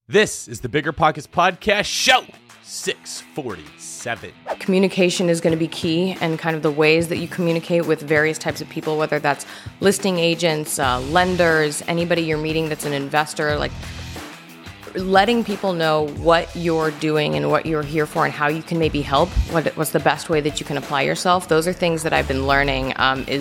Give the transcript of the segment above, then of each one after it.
This is the Bigger Pockets Podcast, show 647. Communication is going to be key, and kind of the ways that you communicate with various types of people, whether that's listing agents, lenders, anybody you're meeting that's an investor, like letting people know what you're doing and what you're here for and how you can maybe help, what's the best way that you can apply yourself. Those are things that I've been learning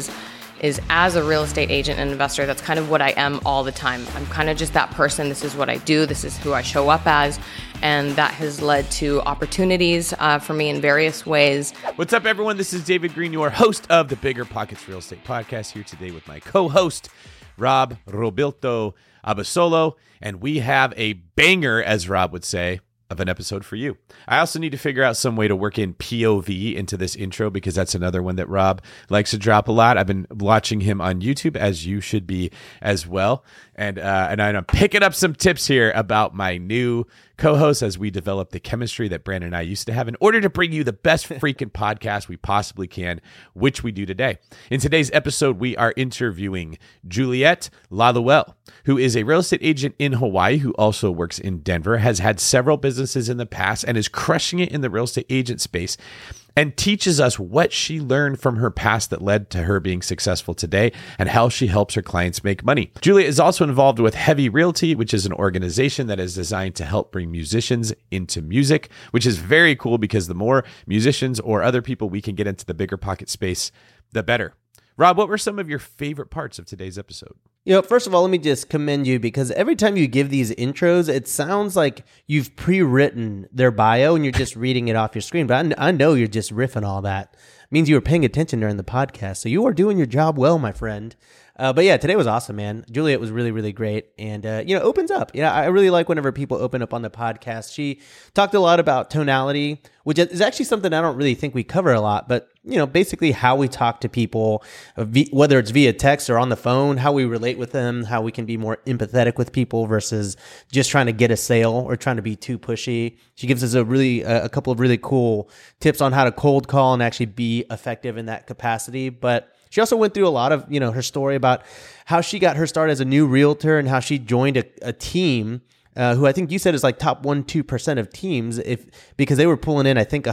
is as a real estate agent and investor, that's kind of what I am all the time. I'm kind of just that person. This is what I do. This is who I show up as. And that has led to opportunities for me in various ways. What's up, everyone? This is David Greene, your host of the Bigger Pockets Real Estate Podcast, here today with my co-host, Rob Robilto Abasolo. And we have a banger, as Rob would say, of an episode for you. I also need to figure out some way to work in POV into this intro, because that's another one that Rob likes to drop a lot. I've been watching him on YouTube, as you should be as well. And I'm picking up some tips here about my new co-host as we develop the chemistry that Brandon and I used to have in order to bring you the best freaking podcast we possibly can, which we do today. In today's episode, we are interviewing Juliette Laluel, who is a real estate agent in Hawaii who also works in Denver, has had several businesses in the past, and is crushing it in the real estate agent space, and teaches us what she learned from her past that led to her being successful today and how she helps her clients make money. Julia is also involved with Heavy Realty, which is an organization that is designed to help bring musicians into music, which is very cool because the more musicians or other people we can get into the Bigger Pocket space, the better. Rob, what were some of your favorite parts of today's episode? First of all, let me just commend you, because every time you give these intros, it sounds like you've pre-written their bio and you're just reading it off your screen. But I know you're just riffing all that. It means you were paying attention during the podcast. So you are doing your job well, my friend. But yeah, today was awesome, man. Juliet was really, really great. And, opens up. Yeah, I really like whenever people open up on the podcast. She talked a lot about tonality, which is actually something I don't really think we cover a lot. But, basically how we talk to people, whether it's via text or on the phone, how we relate with them, how we can be more empathetic with people versus just trying to get a sale or trying to be too pushy. She gives us a couple of really cool tips on how to cold call and actually be effective in that capacity. But she also went through a lot of, her story about how she got her start as a new realtor and how she joined a team who I think you said is like top 1-2% of teams, because they were pulling in, I think,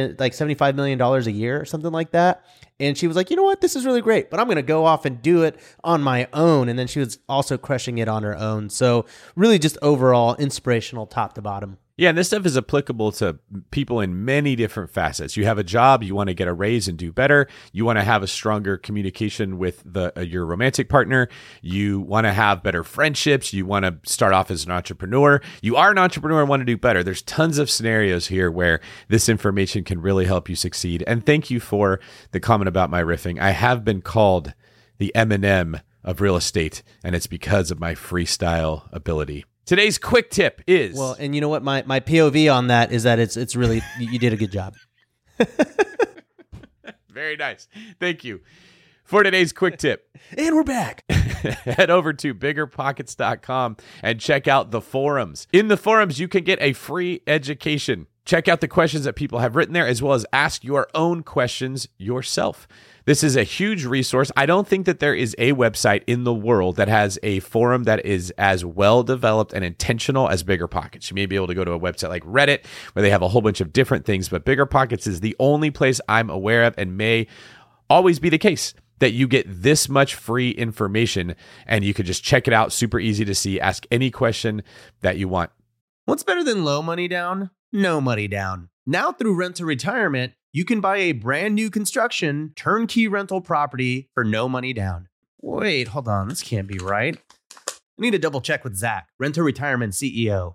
$75 million a year or something like that. And she was like, you know what, this is really great, but I'm going to go off and do it on my own. And then she was also crushing it on her own. So really just overall inspirational top to bottom. Yeah, and this stuff is applicable to people in many different facets. You have a job, you want to get a raise and do better. You want to have a stronger communication with your romantic partner. You want to have better friendships. You want to start off as an entrepreneur. You are an entrepreneur and want to do better. There's tons of scenarios here where this information can really help you succeed. And thank you for the comment about my riffing. I have been called the Eminem of real estate, and it's because of my freestyle ability. Today's quick tip is... Well, and you know what? My POV on that is that it's really, you did a good job. Very nice. Thank you. For today's quick tip. And we're back. Head over to biggerpockets.com and check out the forums. In the forums, you can get a free education. Check out the questions that people have written there, as well as ask your own questions yourself. This is a huge resource. I don't think that there is a website in the world that has a forum that is as well developed and intentional as Bigger Pockets. You may be able to go to a website like Reddit where they have a whole bunch of different things, but Bigger Pockets is the only place I'm aware of, and may always be the case, that you get this much free information and you could just check it out. Super easy to see. Ask any question that you want. What's better than low money down? No money down. Now through Rent to Retirement, you can buy a brand new construction turnkey rental property for no money down. Wait, hold on. This can't be right. I need to double check with Zach, Rent to Retirement CEO.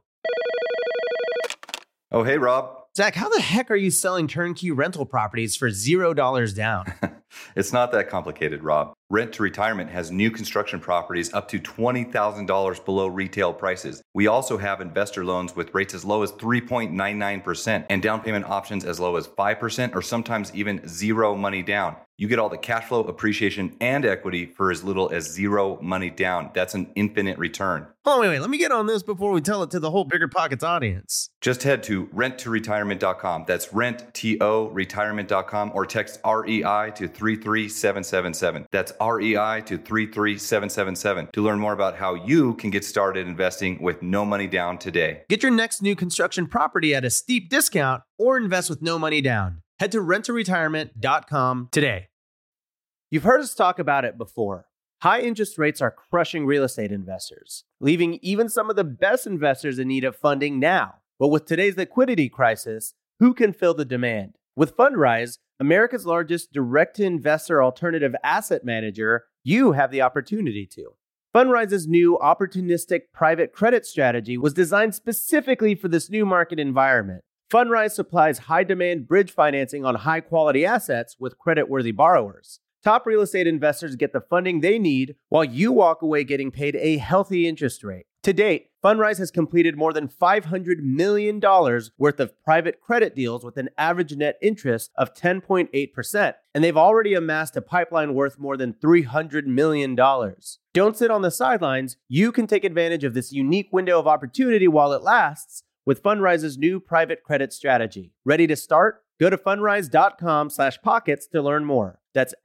Oh, hey, Rob. Zach, how the heck are you selling turnkey rental properties for $0 down? It's not that complicated, Rob. Rent to Retirement has new construction properties up to $20,000 below retail prices. We also have investor loans with rates as low as 3.99% and down payment options as low as 5% or sometimes even zero money down. You get all the cash flow, appreciation, and equity for as little as zero money down. That's an infinite return. Oh, wait. Let me get on this before we tell it to the whole Bigger Pockets audience. Just head to renttoretirement.com. That's renttoretirement.com or text REI to 33777. That's That's REI to 33777 to learn more about how you can get started investing with no money down today. Get your next new construction property at a steep discount or invest with no money down. Head to renttoretirement.com today. You've heard us talk about it before. High interest rates are crushing real estate investors, leaving even some of the best investors in need of funding now. But with today's liquidity crisis, who can fill the demand? With Fundrise, America's largest direct-to-investor alternative asset manager, you have the opportunity to. Fundrise's new opportunistic private credit strategy was designed specifically for this new market environment. Fundrise supplies high-demand bridge financing on high-quality assets with credit-worthy borrowers. Top real estate investors get the funding they need while you walk away getting paid a healthy interest rate. To date, Fundrise has completed more than $500 million worth of private credit deals with an average net interest of 10.8%, and they've already amassed a pipeline worth more than $300 million. Don't sit on the sidelines. You can take advantage of this unique window of opportunity while it lasts with Fundrise's new private credit strategy. Ready to start? Go to fundrise.com/pockets to learn more. That's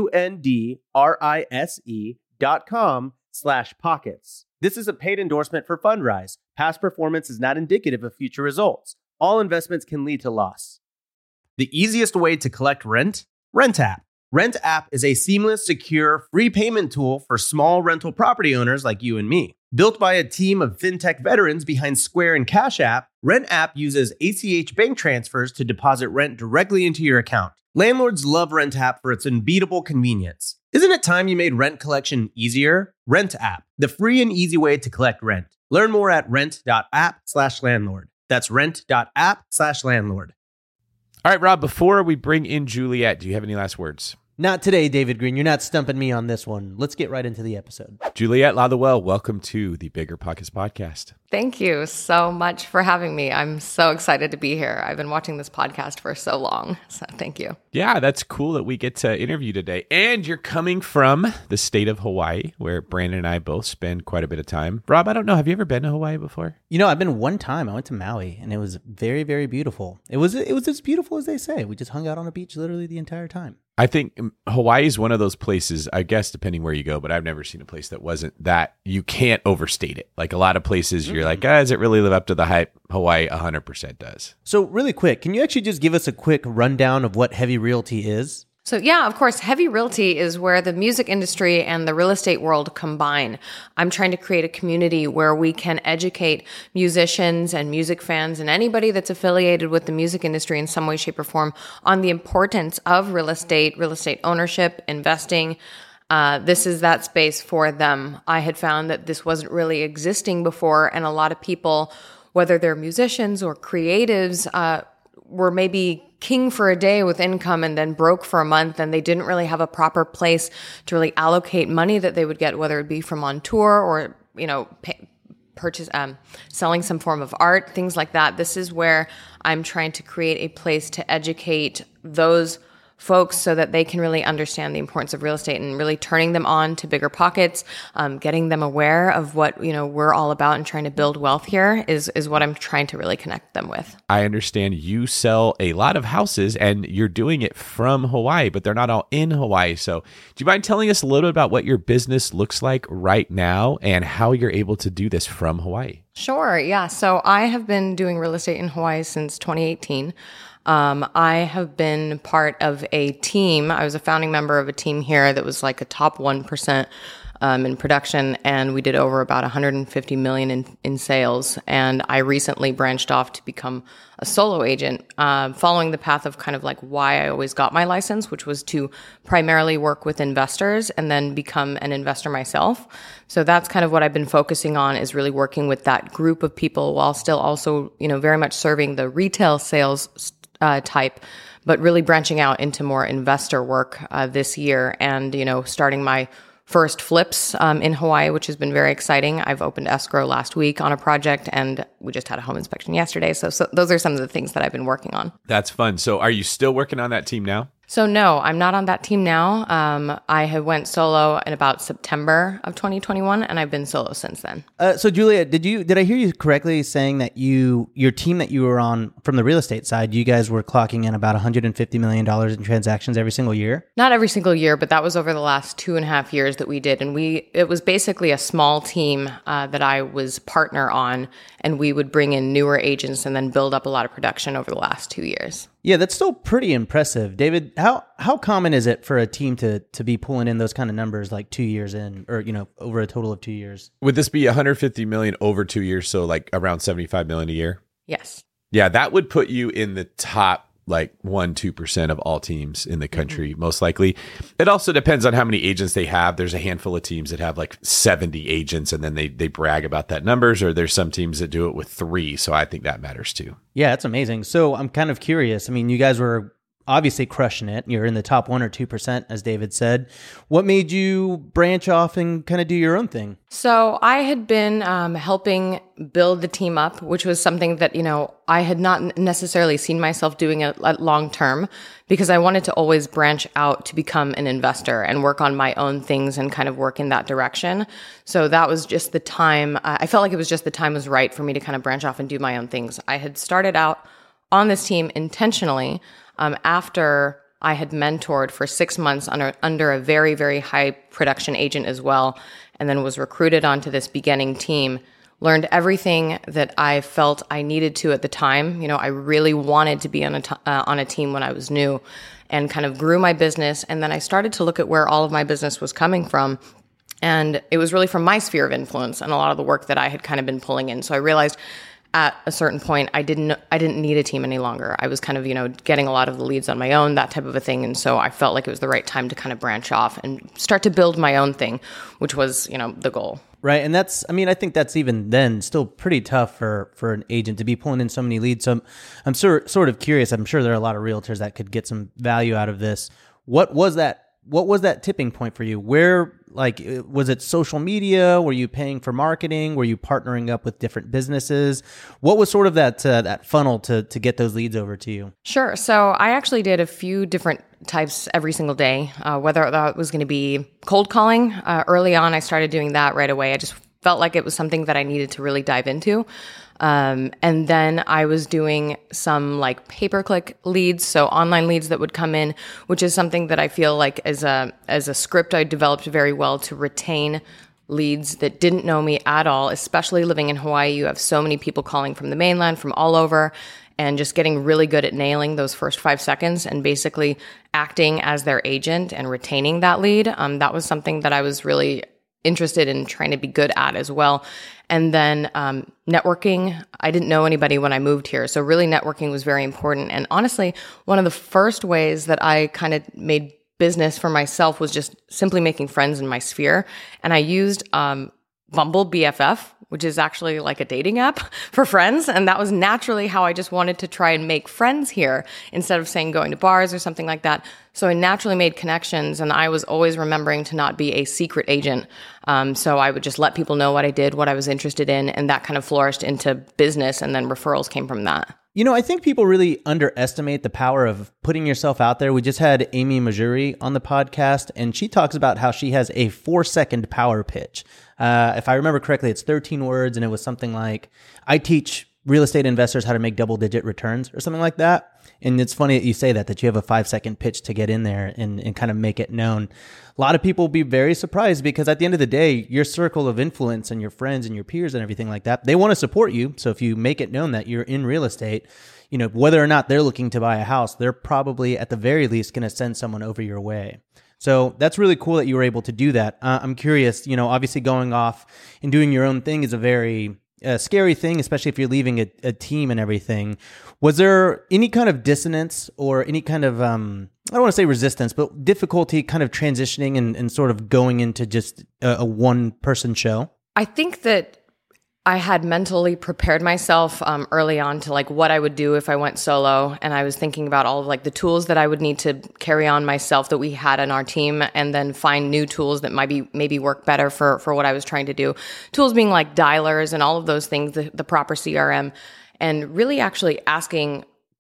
fundrise.com/pockets. This is a paid endorsement for Fundrise. Past performance is not indicative of future results. All investments can lead to loss. The easiest way to collect rent? RentApp. RentApp is a seamless, secure, free payment tool for small rental property owners like you and me. Built by a team of fintech veterans behind Square and Cash App, RentApp uses ACH bank transfers to deposit rent directly into your account. Landlords love RentApp for its unbeatable convenience. Isn't it time you made rent collection easier? RentApp, the free and easy way to collect rent. Learn more at rent.app/landlord. That's rent.app/landlord. All right, Rob, before we bring in Juliet, do you have any last words? Not today, David Green. You're not stumping me on this one. Let's get right into the episode. Juliet Ladwell, welcome to the Bigger Pockets podcast. Thank you so much for having me. I'm so excited to be here. I've been watching this podcast for so long, so thank you. Yeah, that's cool that we get to interview today. And you're coming from the state of Hawaii, where Brandon and I both spend quite a bit of time. Rob, I don't know, have you ever been to Hawaii before? You know, I've been one time. I went to Maui, and it was very, very beautiful. It was as beautiful as they say. We just hung out on a beach literally the entire time. I think Hawaii is one of those places, I guess, depending where you go, but I've never seen a place that wasn't that. You can't overstate it. Like a lot of places, you're like, does it really live up to the hype? Hawaii 100% does. So really quick, can you actually just give us a quick rundown of what Heavy Realty is? So yeah, of course, Heavy Realty is where the music industry and the real estate world combine. I'm trying to create a community where we can educate musicians and music fans and anybody that's affiliated with the music industry in some way, shape, or form on the importance of real estate ownership, investing. This is that space for them. I had found that this wasn't really existing before, and a lot of people, whether they're musicians or creatives, were maybe king for a day with income and then broke for a month, and they didn't really have a proper place to really allocate money that they would get, whether it be from on tour or, purchase, selling some form of art, things like that. This is where I'm trying to create a place to educate those folks so that they can really understand the importance of real estate and really turning them on to Bigger Pockets, getting them aware of what, we're all about and trying to build wealth here is what I'm trying to really connect them with. I understand you sell a lot of houses and you're doing it from Hawaii, but they're not all in Hawaii. So do you mind telling us a little bit about what your business looks like right now and how you're able to do this from Hawaii? Sure. Yeah. So I have been doing real estate in Hawaii since 2018. I have been part of a team. I was a founding member of a team here that was like a top 1% in production, and we did over about $150 million in sales. And I recently branched off to become a solo agent, following the path of kind of like why I always got my license, which was to primarily work with investors and then become an investor myself. So that's kind of what I've been focusing on, is really working with that group of people while still also, very much serving the retail sales type, but really branching out into more investor work this year, and starting my first flips in Hawaii, which has been very exciting. I've opened escrow last week on a project, and we just had a home inspection yesterday. So those are some of the things that I've been working on. That's fun. So are you still working on that team now? So no, I'm not on that team now. I had went solo in about September of 2021, and I've been solo since then. So Julia, did I hear you correctly saying that your team that you were on from the real estate side, you guys were clocking in about $150 million in transactions every single year? Not every single year, but that was over the last 2.5 years that we did. And it was basically a small team that I was partner on, and we would bring in newer agents and then build up a lot of production over the last 2 years. Yeah, that's still pretty impressive. David, how common is it for a team to be pulling in those kind of numbers like 2 years in, or, over a total of 2 years? Would this be 150 million over 2 years? So like around 75 million a year? Yes. Yeah, that would put you in the top like 1-2% of all teams in the country, most likely. It also depends on how many agents they have. There's a handful of teams that have like 70 agents and then they brag about that numbers, or there's some teams that do it with 3. So I think that matters too. Yeah, that's amazing. So I'm kind of curious. I mean, you guys were obviously crushing it. You're in the top 1 or 2%, as David said. What made you branch off and kind of do your own thing? So I had been helping build the team up, which was something that, I had not necessarily seen myself doing it long term, because I wanted to always branch out to become an investor and work on my own things and kind of work in that direction. So that was just the time. I felt like it was just the time was right for me to kind of branch off and do my own things. I had started out on this team intentionally after I had mentored for 6 months under a very, very high production agent as well, and then was recruited onto this beginning team, learned everything that I felt I needed to at the time. I really wanted to be on a team when I was new, and kind of grew my business. And then I started to look at where all of my business was coming from. And it was really from my sphere of influence and a lot of the work that I had kind of been pulling in. So I realized at a certain point, I didn't need a team any longer. I was kind of, getting a lot of the leads on my own, that type of a thing. And so I felt like it was the right time to kind of branch off and start to build my own thing, which was, the goal. Right. And I think that's even then still pretty tough for an agent to be pulling in so many leads. So I'm sort of curious. I'm sure there are a lot of realtors that could get some value out of this. What was that tipping point for you? Where, was it social media? Were you paying for marketing? Were you partnering up with different businesses? What was sort of that funnel to get those leads over to you? Sure. So I actually did a few different types every single day, whether that was going to be cold calling. Early on, I started doing that right away. I just felt like it was something that I needed to really dive into. And then I was doing some pay-per-click leads, so online leads that would come in, which is something that I feel like as a script I developed very well to retain leads that didn't know me at all, especially living in Hawaii. You have so many people calling from the mainland, from all over, and just getting really good at nailing those first 5 seconds and basically acting as their agent and retaining that lead. That was something that I was really interested in trying to be good at as well. And then networking. I didn't know anybody when I moved here. So really networking was very important. And honestly, one of the first ways that I kind of made business for myself was just simply making friends in my sphere. And I used Bumble BFF, which is actually like a dating app for friends. And that was naturally how I just wanted to try and make friends here instead of saying going to bars or something like that. So I naturally made connections, and I was always remembering to not be a secret agent. So I would just let people know what I did, what I was interested in, and that kind of flourished into business, and then referrals came from that. I think people really underestimate the power of putting yourself out there. We just had Amy Majuri on the podcast, and she talks about how she has a 4-second power pitch. If I remember correctly, it's 13 words, and it was something like, I teach real estate investors how to make double-digit returns, or something like that. And it's funny that you say that you have a 5-second pitch to get in there and kind of make it known. A lot of people will be very surprised, because at the end of the day, your circle of influence and your friends and your peers and everything like that, they want to support you. So if you make it known that you're in real estate, whether or not they're looking to buy a house, they're probably at the very least going to send someone over your way. So that's really cool that you were able to do that. I'm curious, obviously going off and doing your own thing is a very scary thing, especially if you're leaving a team and everything. Was there any kind of dissonance or any kind of, I don't want to say resistance, but difficulty kind of transitioning and sort of going into just a one-person show? I think that I had mentally prepared myself early on to what I would do if I went solo. And I was thinking about all of the tools that I would need to carry on myself that we had in our team, and then find new tools that maybe work better for what I was trying to do. Tools being like dialers and all of those things, the proper CRM, and really actually asking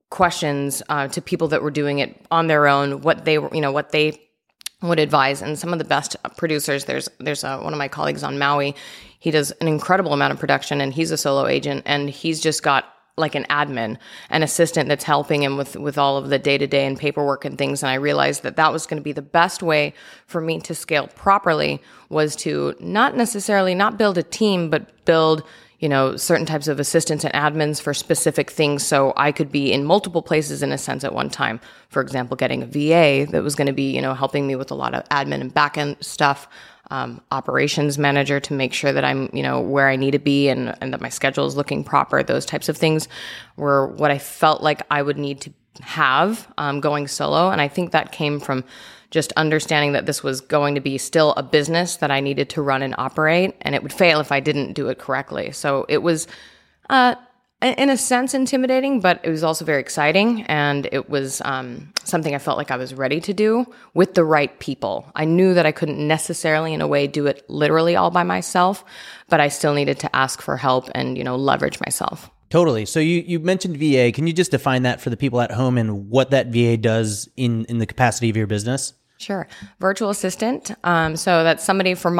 questions to people that were doing it on their own, what they were, what they would advise. And some of the best producers, there's one of my colleagues on Maui. He does an incredible amount of production, and he's a solo agent, and he's just got like an admin, an assistant that's helping him with all of the day-to-day and paperwork and things. And I realized that was going to be the best way for me to scale properly, was to not build a team, but build, certain types of assistants and admins for specific things, so I could be in multiple places in a sense at one time. For example, getting a VA that was going to be, helping me with a lot of admin and back-end stuff, operations manager to make sure that I'm, where I need to be and that my schedule is looking proper. Those types of things were what I felt like I would need to have going solo. And I think that came from just understanding that this was going to be still a business that I needed to run and operate, and it would fail if I didn't do it correctly. So it was, in a sense, intimidating, but it was also very exciting, and it was something I felt like I was ready to do with the right people. I knew that I couldn't necessarily, in a way, do it literally all by myself, but I still needed to ask for help and, leverage myself. Totally. So you mentioned VA. Can you just define that for the people at home and what that VA does in the capacity of your business? Sure. Virtual assistant. So that's somebody for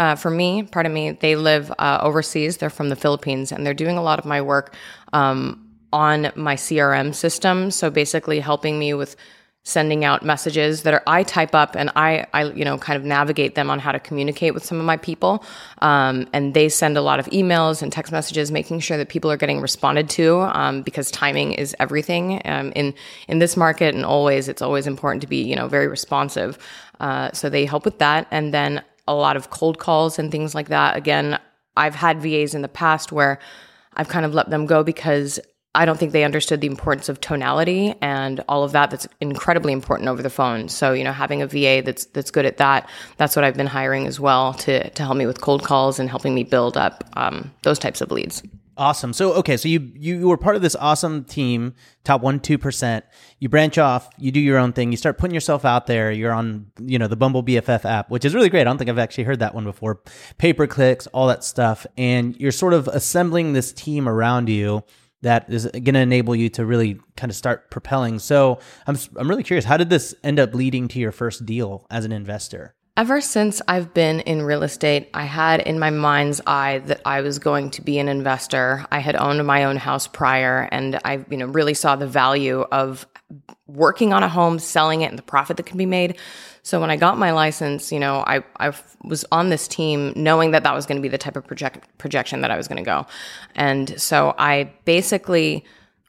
me, they live overseas. They're from the Philippines, and they're doing a lot of my work on my CRM system. So basically helping me with sending out messages that I type up, and I kind of navigate them on how to communicate with some of my people. And they send a lot of emails and text messages, making sure that people are getting responded to, because timing is everything. In this market, and it's always important to be, very responsive. So they help with that. And then a lot of cold calls and things like that. Again, I've had VAs in the past where I've kind of let them go because I don't think they understood the importance of tonality and all of that. That's incredibly important over the phone. So, having a VA that's good at that, that's what I've been hiring as well to help me with cold calls and helping me build up those types of leads. Awesome. So, okay, so you were part of this awesome team, top 1-2%. You branch off, you do your own thing, you start putting yourself out there. You're on, the Bumble BFF app, which is really great. I don't think I've actually heard that one before. Pay-per-clicks, all that stuff. And you're sort of assembling this team around you that is going to enable you to really kind of start propelling. So I'm really curious, how did this end up leading to your first deal as an investor? Ever since I've been in real estate, I had in my mind's eye that I was going to be an investor. I had owned my own house prior, and I really saw the value of working on a home, selling it, and the profit that can be made. So when I got my license, I was on this team knowing that was going to be the type of projection that I was going to go. And so I basically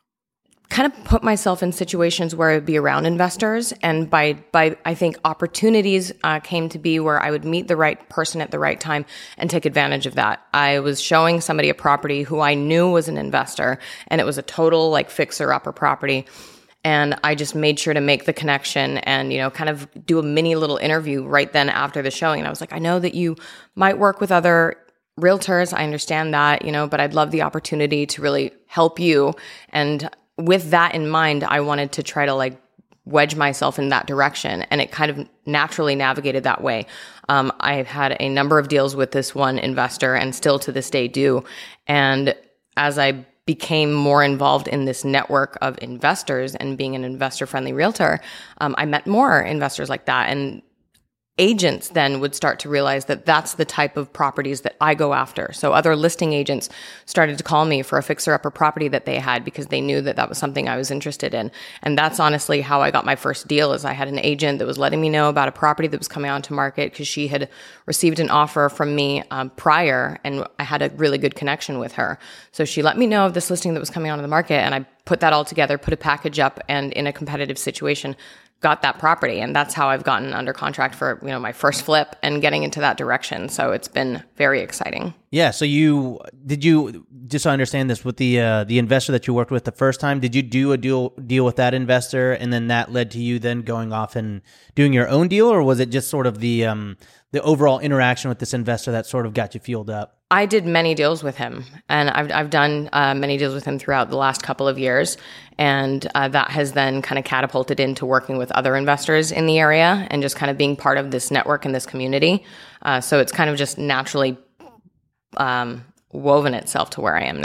kind of put myself in situations where I would be around investors. And by I think opportunities came to be where I would meet the right person at the right time and take advantage of that. I was showing somebody a property who I knew was an investor, and it was a total fixer-upper property. And I just made sure to make the connection and, kind of do a mini little interview right then after the showing. And I was like, I know that you might work with other realtors. I understand that, but I'd love the opportunity to really help you. And with that in mind, I wanted to try to wedge myself in that direction. And it kind of naturally navigated that way. I've had a number of deals with this one investor and still to this day do. And as I became more involved in this network of investors and being an investor-friendly realtor, I met more investors like that. And agents then would start to realize that that's the type of properties that I go after. So other listing agents started to call me for a fixer-upper property that they had because they knew that was something I was interested in. And that's honestly how I got my first deal. Is I had an agent that was letting me know about a property that was coming onto market because she had received an offer from me prior, and I had a really good connection with her. So she let me know of this listing that was coming onto the market, and I put that all together, put a package up, and in a competitive situation, got that property. And that's how I've gotten under contract for, my first flip and getting into that direction. So it's been very exciting. Yeah. So did you, just so I understand this, with the investor that you worked with the first time, did you do a deal with that investor, and then that led to you then going off and doing your own deal? Or was it just sort of the overall interaction with this investor that sort of got you fueled up? I did many deals with him, and I've done many deals with him throughout the last couple of years, and that has then kind of catapulted into working with other investors in the area and just kind of being part of this network and this community. So it's kind of just naturally woven itself to where I am now.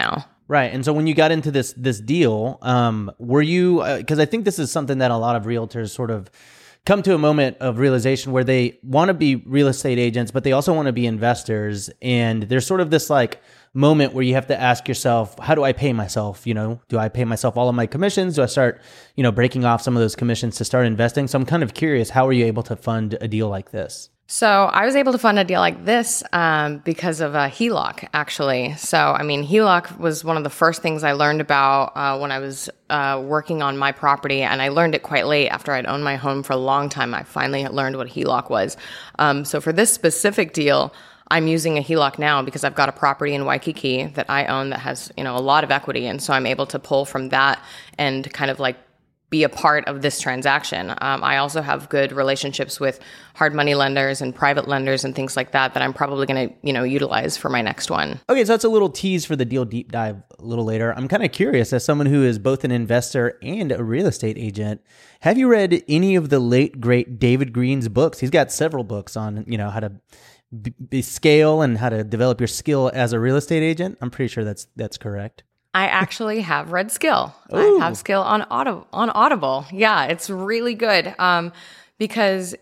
Right. And so when you got into this deal, were you, because I think this is something that a lot of realtors sort of come to a moment of realization where they want to be real estate agents, but they also want to be investors. And there's sort of this like moment where you have to ask yourself, how do I pay myself? You know, do I pay myself all of my commissions? Do I start, breaking off some of those commissions to start investing? So I'm kind of curious, how are you able to fund a deal like this? So I was able to fund a deal like this because of a HELOC, actually. So, HELOC was one of the first things I learned about when I was working on my property, and I learned it quite late after I'd owned my home for a long time. I finally learned what HELOC was. So for this specific deal, I'm using a HELOC now because I've got a property in Waikiki that I own that has, a lot of equity. And so I'm able to pull from that and kind of like be a part of this transaction. I also have good relationships with hard money lenders and private lenders and things like that I'm probably going to, utilize for my next one. Okay, so that's a little tease for the deal deep dive a little later. I'm kind of curious, as someone who is both an investor and a real estate agent, have you read any of the late, great David Green's books? He's got several books on, how to scale and how to develop your skill as a real estate agent. I'm pretty sure that's correct. I actually have read Skill. Ooh. I have Skill on Audible. Yeah, it's really good because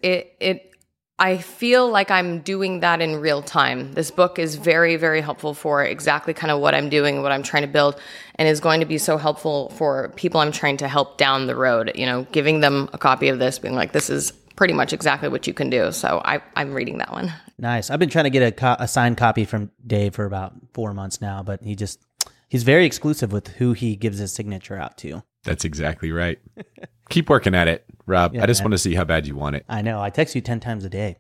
I feel like I'm doing that in real time. This book is very, very helpful for exactly kind of what I'm doing, what I'm trying to build, and is going to be so helpful for people I'm trying to help down the road. Giving them a copy of this, being like, this is pretty much exactly what you can do. So I'm reading that one. Nice. I've been trying to get a signed copy from Dave for about 4 months now, but he's very exclusive with who he gives his signature out to. That's exactly right. Keep working at it, Rob. Yeah, I just want to see how bad you want it. I know. I text you 10 times a day.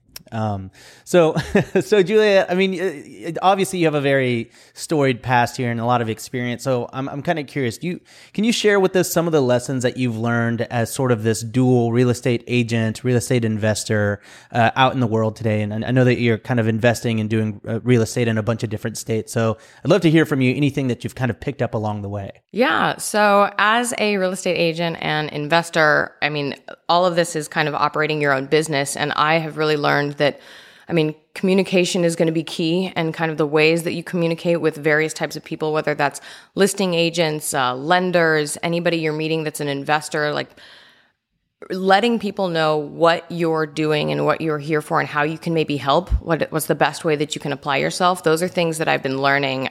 So Julia, obviously you have a very storied past here and a lot of experience. So I'm kind of curious. Can you share with us some of the lessons that you've learned as sort of this dual real estate agent, real estate investor out in the world today? And I know that you're kind of investing and doing real estate in a bunch of different states. So I'd love to hear from you anything that you've kind of picked up along the way. Yeah. So as a real estate agent and investor, all of this is kind of operating your own business. And I have really learned that, communication is going to be key, and kind of the ways that you communicate with various types of people, whether that's listing agents, lenders, anybody you're meeting that's an investor, like letting people know what you're doing and what you're here for and how you can maybe help, what's the best way that you can apply yourself. Those are things that I've been learning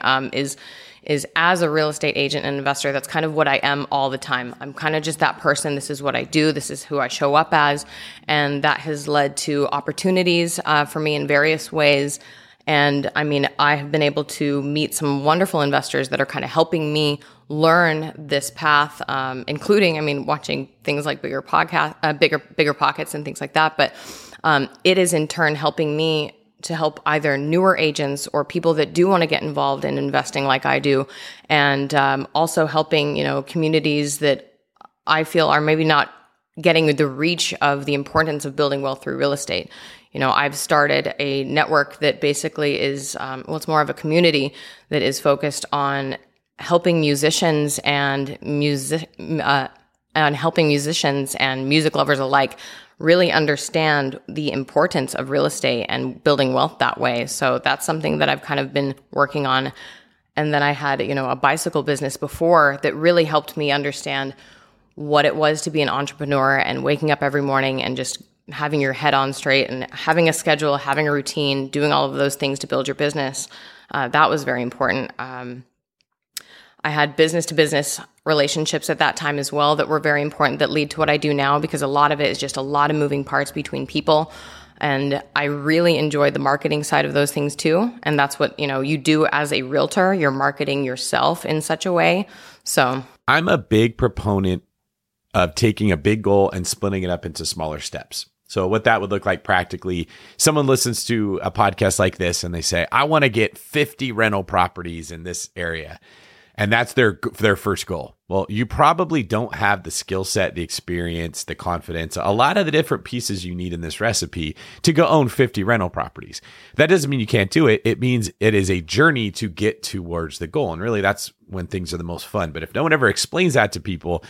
is as a real estate agent and investor, that's kind of what I am all the time. I'm kind of just that person. This is what I do. This is who I show up as. And that has led to opportunities for me in various ways. And I have been able to meet some wonderful investors that are kind of helping me learn this path, including, watching things like bigger pockets and things like that. But it is in turn helping me to help either newer agents or people that do want to get involved in investing like I do, and also helping communities that I feel are maybe not getting the reach of the importance of building wealth through real estate. I've started a network that basically is it's more of a community that is focused on helping musicians and music lovers alike really understand the importance of real estate and building wealth that way. So that's something that I've kind of been working on. And then I had, a bicycle business before that really helped me understand what it was to be an entrepreneur and waking up every morning and just having your head on straight and having a schedule, having a routine, doing all of those things to build your business. That was very important. I had business-to-business relationships at that time as well that were very important, that lead to what I do now, because a lot of it is just a lot of moving parts between people. And I really enjoy the marketing side of those things too. And that's what, you do as a realtor. You're marketing yourself in such a way. So I'm a big proponent of taking a big goal and splitting it up into smaller steps. So what that would look like practically, someone listens to a podcast like this and they say, I want to get 50 rental properties in this area. And that's their first goal. Well, you probably don't have the skill set, the experience, the confidence, a lot of the different pieces you need in this recipe to go own 50 rental properties. That doesn't mean you can't do it. It means it is a journey to get towards the goal. And really, that's when things are the most fun. But if no one ever explains that to people,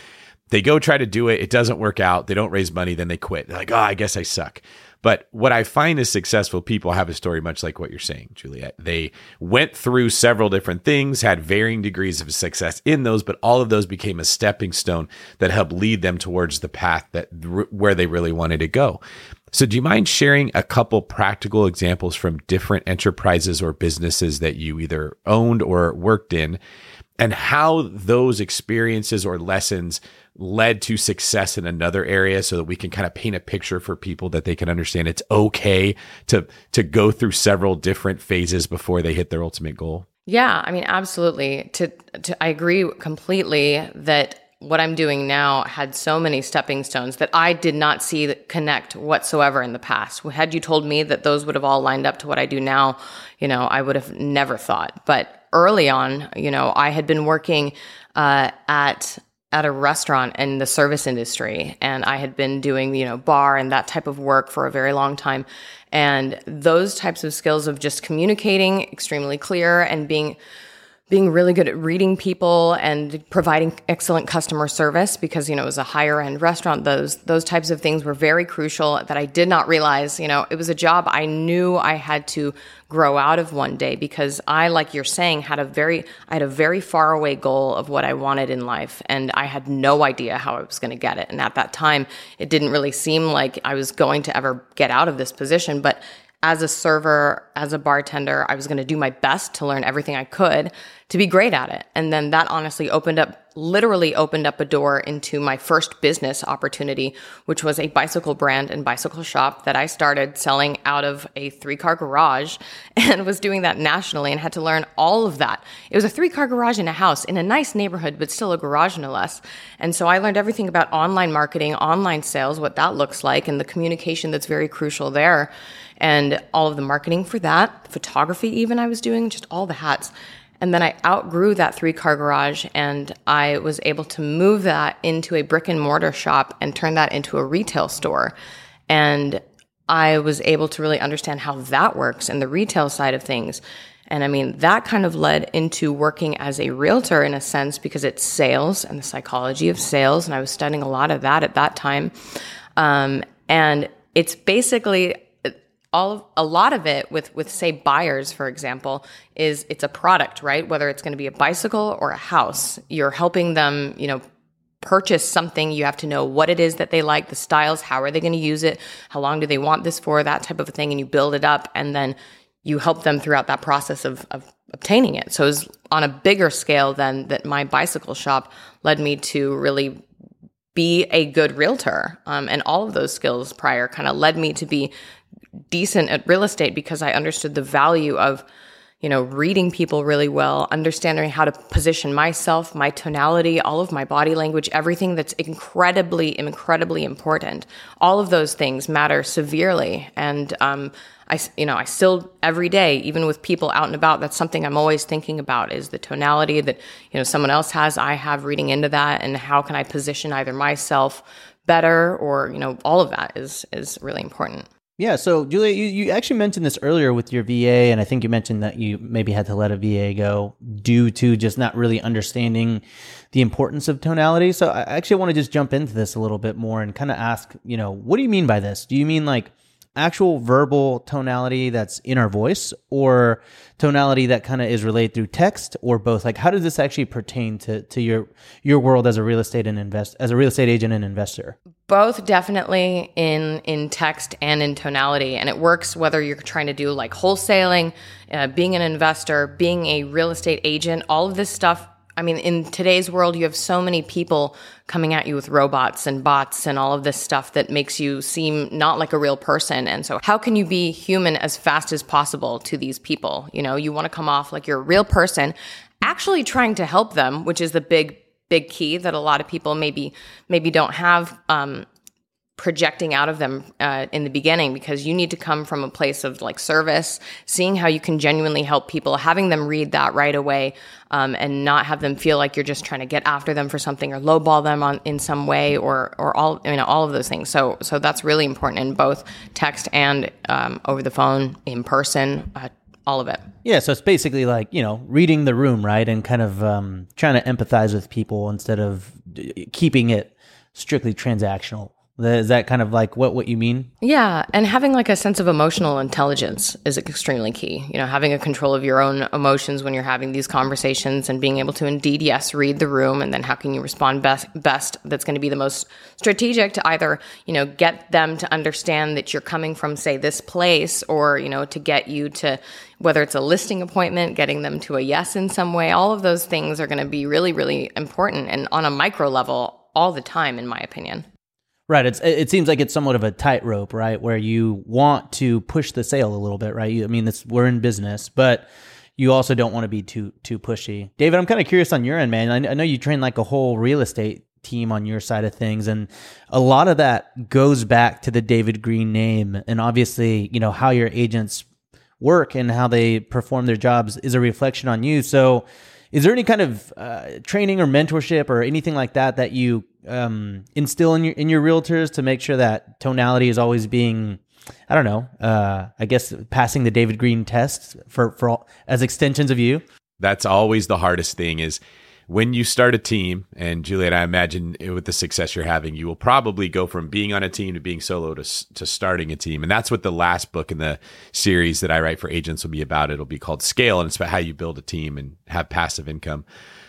They go try to do it. It doesn't work out. They don't raise money. Then they quit. They're like, oh, I guess I suck. But what I find is successful people have a story much like what you're saying, Juliet. They went through several different things, had varying degrees of success in those, but all of those became a stepping stone that helped lead them towards the path where they really wanted to go. So do you mind sharing a couple practical examples from different enterprises or businesses that you either owned or worked in, and how those experiences or lessons led to success in another area, so that we can kind of paint a picture for people that they can understand it's okay to go through several different phases before they hit their ultimate goal? Yeah, I mean, absolutely. I agree completely that what I'm doing now had so many stepping stones that I did not see that connect whatsoever in the past. Had you told me that those would have all lined up to what I do now, I would have never thought. But early on, I had been working at a restaurant in the service industry, and I had been doing, bar and that type of work for a very long time. And those types of skills of just communicating extremely clear and being really good at reading people and providing excellent customer service, because, it was a higher end restaurant. Those types of things were very crucial that I did not realize, it was a job I knew I had to grow out of one day, because I, like you're saying, had a very far away goal of what I wanted in life. And I had no idea how I was going to get it. And at that time, it didn't really seem like I was going to ever get out of this position. But as a server, as a bartender, I was going to do my best to learn everything I could to be great at it. And then that honestly literally opened up a door into my first business opportunity, which was a bicycle brand and bicycle shop that I started selling out of a 3-car garage, and was doing that nationally and had to learn all of that. It was a 3-car garage in a house in a nice neighborhood, but still a garage no less. And so I learned everything about online marketing, online sales, what that looks like, and the communication that's very crucial there. And all of the marketing for that, photography even I was doing, just all the hats. And then I outgrew that 3-car garage, and I was able to move that into a brick and mortar shop and turn that into a retail store. And I was able to really understand how that works and the retail side of things. And I mean, that kind of led into working as a realtor in a sense, because it's sales and the psychology of sales. And I was studying a lot of that at that time. And it's basically a lot of it with say buyers, for example, is it's a product, right? Whether it's going to be a bicycle or a house, you're helping them, purchase something. You have to know what it is that they like, the styles, how are they going to use it, how long do they want this for, that type of a thing, and you build it up, and then you help them throughout that process of obtaining it. So it was on a bigger scale than that. My bicycle shop led me to really be a good realtor, and all of those skills prior kind of led me to be decent at real estate, because I understood the value of, reading people really well, understanding how to position myself, my tonality, all of my body language, everything that's incredibly, incredibly important. All of those things matter severely. And, I still every day, even with people out and about, that's something I'm always thinking about, is the tonality that, someone else has, I have, reading into that, and how can I position either myself better, or, all of that is really important. Yeah. So, Julia, you actually mentioned this earlier with your VA, and I think you mentioned that you maybe had to let a VA go due to just not really understanding the importance of tonality. So I actually want to just jump into this a little bit more and kind of ask, what do you mean by this? Do you mean like actual verbal tonality that's in our voice, or tonality that kind of is relayed through text, or both? Like, how does this actually pertain to your world as a real estate agent and investor? Both, definitely in text and in tonality. And it works whether you're trying to do like wholesaling, being an investor, being a real estate agent, all of this stuff. I mean, in today's world, you have so many people coming at you with robots and bots and all of this stuff that makes you seem not like a real person. And so how can you be human as fast as possible to these people? You want to come off like you're a real person, actually trying to help them, which is the big key that a lot of people maybe don't have projecting out of them in the beginning, because you need to come from a place of like service, seeing how you can genuinely help people, having them read that right away, and not have them feel like you're just trying to get after them for something or lowball them in some way, or all of those things. So that's really important in both text and over the phone, in person, all of it. Yeah, so it's basically like, reading the room, right? And kind of trying to empathize with people instead of keeping it strictly transactional. Is that kind of like what you mean? Yeah, and having like a sense of emotional intelligence is extremely key. You know, having a control of your own emotions when you're having these conversations and being able to indeed, yes, read the room, and then how can you respond best that's going to be the most strategic to either, you know, get them to understand that you're coming from, say, this place, or, you know, to get you to, whether it's a listing appointment, getting them to a yes in some way. All of those things are going to be really, really important and on a micro level all the time, in my opinion. Right. It seems like it's somewhat of a tightrope, right? Where you want to push the sale a little bit, right? We're in business, but you also don't want to be too pushy. David, I'm kind of curious on your end, man. I know you train like a whole real estate team on your side of things, and a lot of that goes back to the David Green name, and obviously, you know, how your agents work and how they perform their jobs is a reflection on you. So, is there any kind of training or mentorship or anything like that you instill in your realtors to make sure that tonality is always being, I don't know, I guess passing the David Green test for all, as extensions of you? That's always the hardest thing is when you start a team, and Juliet, I imagine with the success you're having, you will probably go from being on a team to being solo to starting a team. And that's what the last book in the series that I write for agents will be about. It'll be called Scale, and it's about how you build a team and have passive income.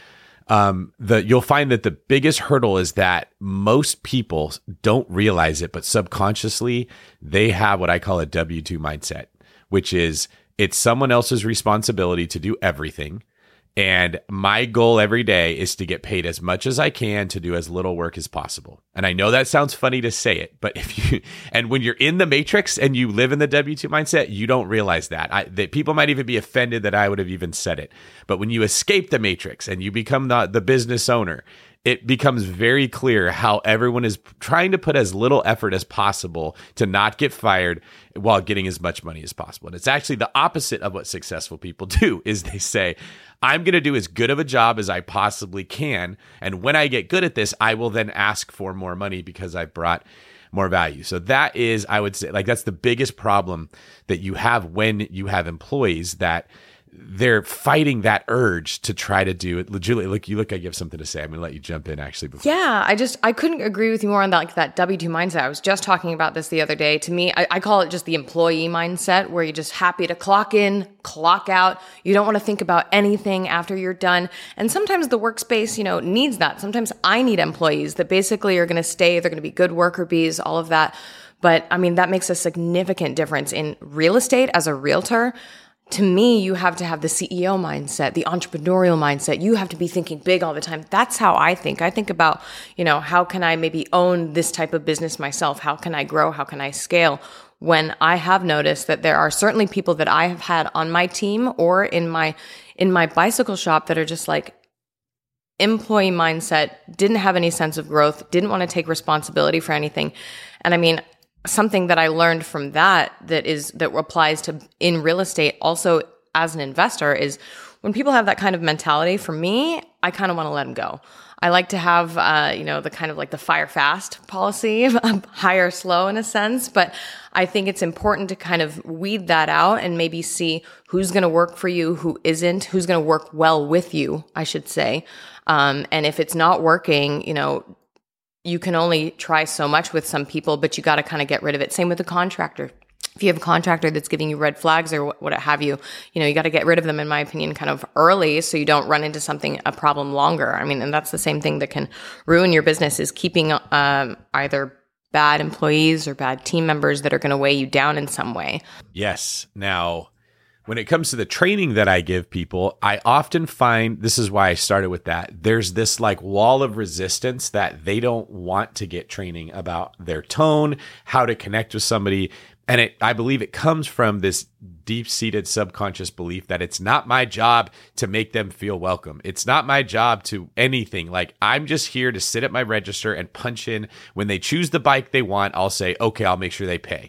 You'll find that the biggest hurdle is that most people don't realize it, but subconsciously they have what I call a W-2 mindset, which is it's someone else's responsibility to do everything. And my goal every day is to get paid as much as I can to do as little work as possible. And I know that sounds funny to say it, but when you're in the matrix and you live in the W-2 mindset, you don't realize that people might even be offended that I would have even said it. But when you escape the matrix and you become the business owner, it becomes very clear how everyone is trying to put as little effort as possible to not get fired while getting as much money as possible. And it's actually the opposite of what successful people do is they say, I'm going to do as good of a job as I possibly can. And when I get good at this, I will then ask for more money because I've brought more value. So that is, I would say, like that's the biggest problem that you have when you have employees that they're fighting that urge to try to do it. Julie, look, you look like you have something to say. I'm going to let you jump in actually. Yeah, I couldn't agree with you more on that, like that W-2 mindset. I was just talking about this the other day. To me, I call it just the employee mindset, where you're just happy to clock in, clock out. You don't want to think about anything after you're done. And sometimes the workspace, you know, needs that. Sometimes I need employees that basically are going to stay. They're going to be good worker bees, all of that. But I mean, that makes a significant difference in real estate as a realtor. To me, you have to have the CEO mindset, the entrepreneurial mindset. You have to be thinking big all the time. That's how I think. I think about, you know, how can I maybe own this type of business myself? How can I grow? How can I scale? When I have noticed that there are certainly people that I have had on my team or in my bicycle shop that are just like employee mindset, didn't have any sense of growth, didn't want to take responsibility for anything. And I mean, something that I learned from that applies to in real estate also as an investor is when people have that kind of mentality, for me, I kind of want to let them go. I like to have, the kind of like the fire fast policy, hire slow in a sense, but I think it's important to kind of weed that out and maybe see who's going to work for you, who isn't, who's going to work well with you, I should say. And if it's not working, you know, you can only try so much with some people, but you got to kind of get rid of it. Same with the contractor. If you have a contractor that's giving you red flags or what have you, you know, you got to get rid of them, in my opinion, kind of early so you don't run into a problem longer. I mean, and that's the same thing that can ruin your business is keeping either bad employees or bad team members that are going to weigh you down in some way. Yes. Now, when it comes to the training that I give people, I often find, this is why I started with that, there's this like wall of resistance that they don't want to get training about their tone, how to connect with somebody. And I believe it comes from this deep-seated subconscious belief that it's not my job to make them feel welcome. It's not my job to anything. Like, I'm just here to sit at my register and punch in. When they choose the bike they want, I'll say, okay, I'll make sure they pay.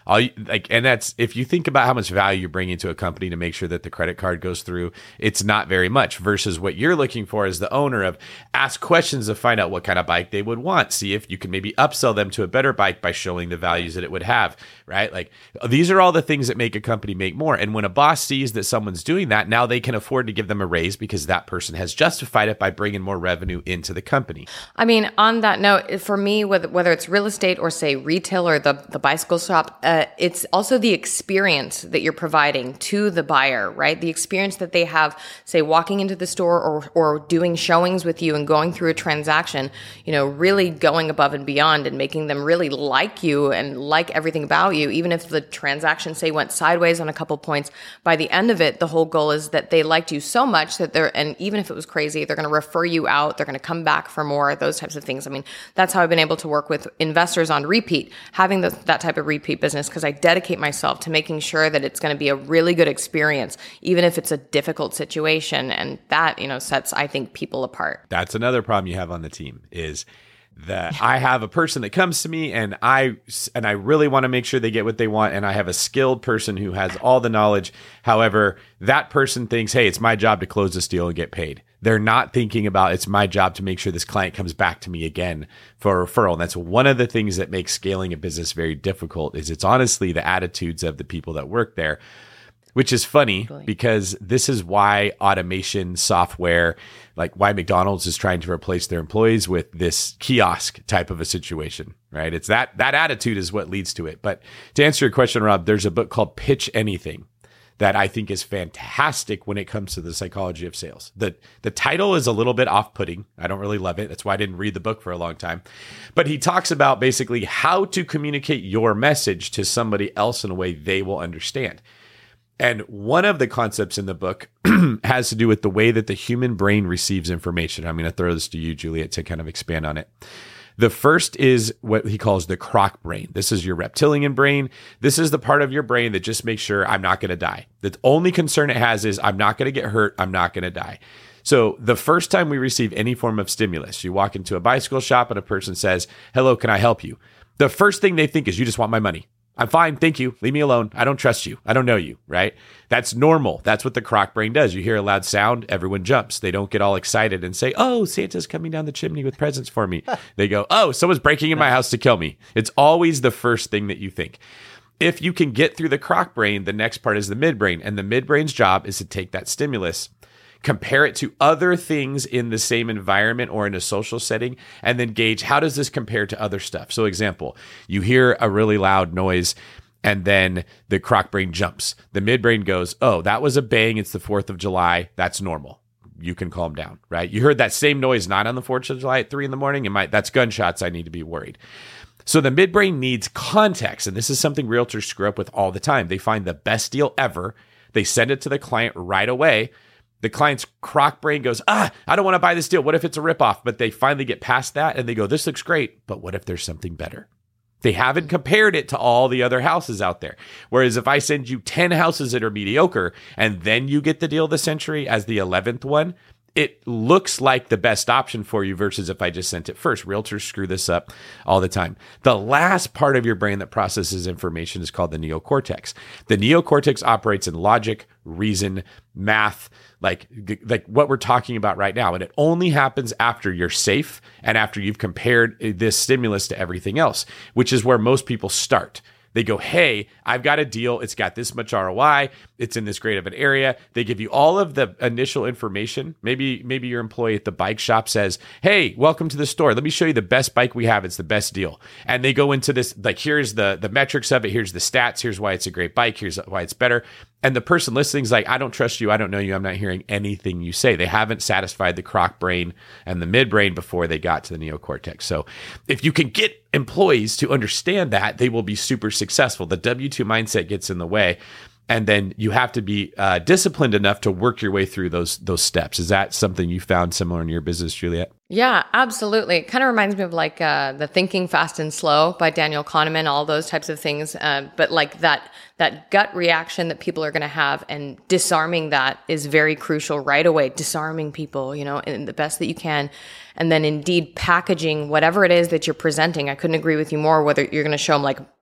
And that's, if you think about how much value you're bringing to a company to make sure that the credit card goes through, it's not very much versus what you're looking for as the owner of ask questions to find out what kind of bike they would want. See if you can maybe upsell them to a better bike by showing the values that it would have, right? Like these are all the things that make a company make more. And when a boss sees that someone's doing that, now they can afford to give them a raise because that person has justified it by bringing more revenue into the company. I mean, on that note, for me, whether it's real estate or say retail or the bicycle shop, it's also the experience that you're providing to the buyer, right? The experience that they have, say, walking into the store or doing showings with you and going through a transaction, really going above and beyond and making them really like you and like everything about you. Even if the transaction, say, went sideways on a couple points, by the end of it, the whole goal is that they liked you so much that and even if it was crazy, they're going to refer you out, they're going to come back for more, those types of things. I mean, that's how I've been able to work with investors on repeat, having that type of repeat business, because I dedicate myself to making sure that it's going to be a really good experience, even if it's a difficult situation. And that, sets, I think, people apart. That's another problem you have on the team is that I have a person that comes to me and I really want to make sure they get what they want. And I have a skilled person who has all the knowledge. However, that person thinks, hey, it's my job to close this deal and get paid. They're not thinking about it's my job to make sure this client comes back to me again for a referral. And that's one of the things that makes scaling a business very difficult is it's honestly the attitudes of the people that work there. Which is funny because this is why automation software, like why McDonald's is trying to replace their employees with this kiosk type of a situation, right? It's that attitude is what leads to it. But to answer your question, Rob, there's a book called Pitch Anything that I think is fantastic when it comes to the psychology of sales. The title is a little bit off-putting. I don't really love it. That's why I didn't read the book for a long time. But he talks about basically how to communicate your message to somebody else in a way they will understand. And one of the concepts in the book has to do with the way that the human brain receives information. I'm going to throw this to you, Juliet, to kind of expand on it. The first is what he calls the croc brain. This is your reptilian brain. This is the part of your brain that just makes sure I'm not going to die. The only concern it has is I'm not going to get hurt. I'm not going to die. So the first time we receive any form of stimulus, you walk into a bicycle shop and a person says, hello, can I help you? The first thing they think is you just want my money. I'm fine. Thank you. Leave me alone. I don't trust you. I don't know you, right? That's normal. That's what the croc brain does. You hear a loud sound, everyone jumps. They don't get all excited and say, oh, Santa's coming down the chimney with presents for me. They go, oh, someone's breaking in my house to kill me. It's always the first thing that you think. If you can get through the croc brain, the next part is the midbrain. And the midbrain's job is to take that stimulus, compare it to other things in the same environment or in a social setting, and then gauge how does this compare to other stuff. So example, you hear a really loud noise and then the croc brain jumps. The midbrain goes, oh, that was a bang. It's the 4th of July. That's normal. You can calm down, right? You heard that same noise not on the 4th of July at 3 a.m. That's gunshots. I need to be worried. So the midbrain needs context. And this is something realtors screw up with all the time. They find the best deal ever. They send it to the client right away. The client's croc brain goes, I don't want to buy this deal. What if it's a ripoff? But they finally get past that and they go, this looks great. But what if there's something better? They haven't compared it to all the other houses out there. Whereas if I send you 10 houses that are mediocre and then you get the deal of the century as the 11th one, it looks like the best option for you versus if I just sent it first. Realtors screw this up all the time. The last part of your brain that processes information is called the neocortex. The neocortex operates in logic, reason, math, like what we're talking about right now. And it only happens after you're safe and after you've compared this stimulus to everything else, which is where most people start. They go, hey, I've got a deal. It's got this much ROI. It's in this great of an area. They give you all of the initial information. Maybe your employee at the bike shop says, hey, welcome to the store. Let me show you the best bike we have. It's the best deal. And they go into this, like, here's the metrics of it. Here's the stats. Here's why it's a great bike. Here's why it's better. And the person listening is like, I don't trust you. I don't know you. I'm not hearing anything you say. They haven't satisfied the croc brain and the midbrain before they got to the neocortex. So if you can get employees to understand that, they will be super successful. The W-2 mindset gets in the way. And then you have to be disciplined enough to work your way through those steps. Is that something you found similar in your business, Juliet? Yeah, absolutely. It kind of reminds me of like the Thinking Fast and Slow by Daniel Kahneman, all those types of things. But like that gut reaction that people are going to have and disarming that is very crucial right away. Disarming people, in the best that you can. And then indeed packaging whatever it is that you're presenting. I couldn't agree with you more, whether you're going to show them like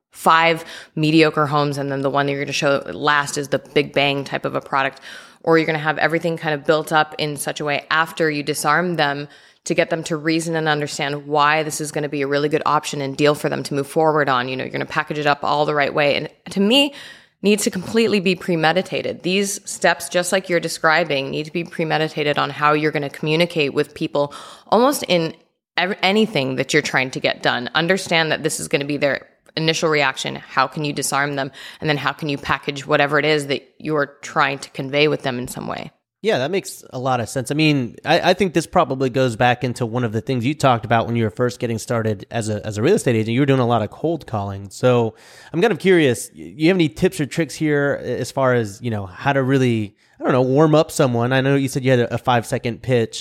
5 mediocre homes, and then the one that you're going to show last is the big bang type of a product, or you're going to have everything kind of built up in such a way after you disarm them to get them to reason and understand why this is going to be a really good option and deal for them to move forward on. You're going to package it up all the right way. And to me, needs to completely be premeditated. These steps, just like you're describing, need to be premeditated on how you're going to communicate with people almost in anything that you're trying to get done. Understand that this is going to be their initial reaction. How can you disarm them? And then how can you package whatever it is that you're trying to convey with them in some way? Yeah, that makes a lot of sense. I mean, I think this probably goes back into one of the things you talked about when you were first getting started as a real estate agent. You were doing a lot of cold calling. So I'm kind of curious, you have any tips or tricks here as far as, how to really, warm up someone? I know you said you had a 5-second pitch,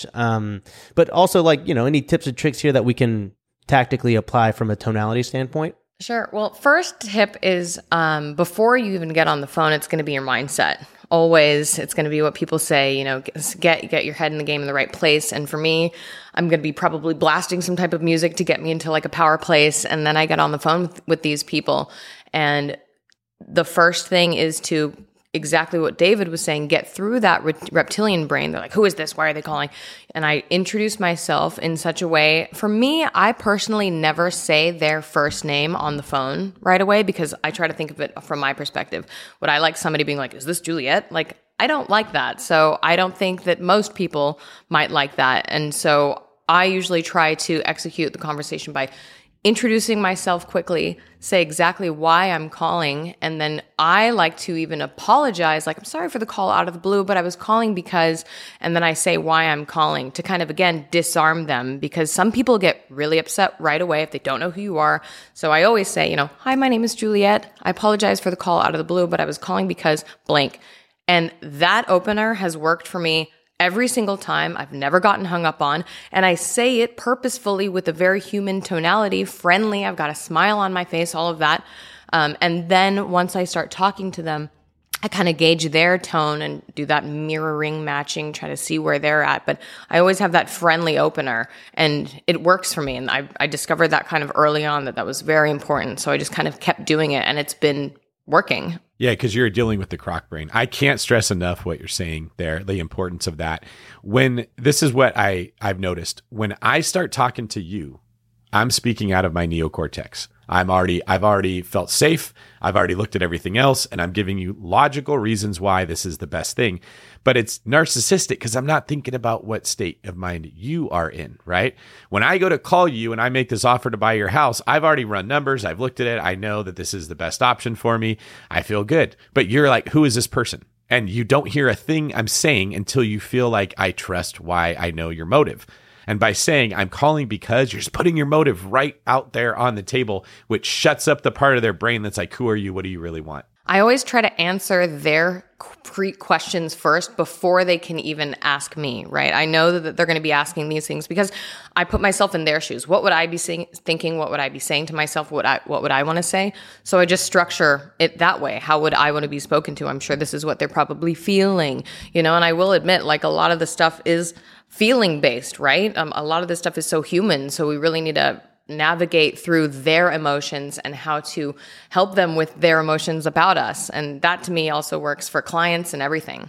but also any tips or tricks here that we can tactically apply from a tonality standpoint? Sure. Well, first tip is before you even get on the phone, it's going to be your mindset. Always, it's going to be what people say, get your head in the game in the right place. And for me, I'm going to be probably blasting some type of music to get me into like a power place. And then I get on the phone with these people. And the first thing is to exactly what David was saying, get through that reptilian brain. They're like, who is this? Why are they calling? And I introduce myself in such a way. For me, I personally never say their first name on the phone right away because I try to think of it from my perspective. Would I like somebody being like, is this Juliet? Like, I don't like that. So I don't think that most people might like that. And so I usually try to execute the conversation by introducing myself quickly, say exactly why I'm calling, and then I like to even apologize, like, I'm sorry for the call out of the blue, but I was calling because, and then I say why I'm calling to kind of, again, disarm them, because some people get really upset right away if they don't know who you are. So I always say, hi, my name is Juliet. I apologize for the call out of the blue, but I was calling because blank. And that opener has worked for me every single time. I've never gotten hung up on. And I say it purposefully with a very human tonality, friendly. I've got a smile on my face, all of that. And then once I start talking to them, I kind of gauge their tone and do that mirroring matching, try to see where they're at. But I always have that friendly opener, and it works for me. And I discovered that kind of early on that was very important. So I just kind of kept doing it, and it's been working. Yeah, because you're dealing with the croc brain. I can't stress enough what you're saying there, the importance of that. This is what I've noticed. When I start talking to you, I'm speaking out of my neocortex. I've already felt safe. I've already looked at everything else, and I'm giving you logical reasons why this is the best thing. But it's narcissistic because I'm not thinking about what state of mind you are in, right? When I go to call you and I make this offer to buy your house, I've already run numbers. I've looked at it. I know that this is the best option for me. I feel good. But you're like, who is this person? And you don't hear a thing I'm saying until you feel like I trust why I know your motive. And by saying I'm calling because, you're just putting your motive right out there on the table, which shuts up the part of their brain that's like, who are you? What do you really want? I always try to answer their questions first before they can even ask me, right? I know that they're going to be asking these things because I put myself in their shoes. What would I be thinking? What would I be saying to myself? What would I want to say? So I just structure it that way. How would I want to be spoken to? I'm sure this is what they're probably feeling, and I will admit, like, a lot of the stuff is feeling based, right? A lot of this stuff is so human. So we really need to navigate through their emotions and how to help them with their emotions about us. And that to me also works for clients and everything.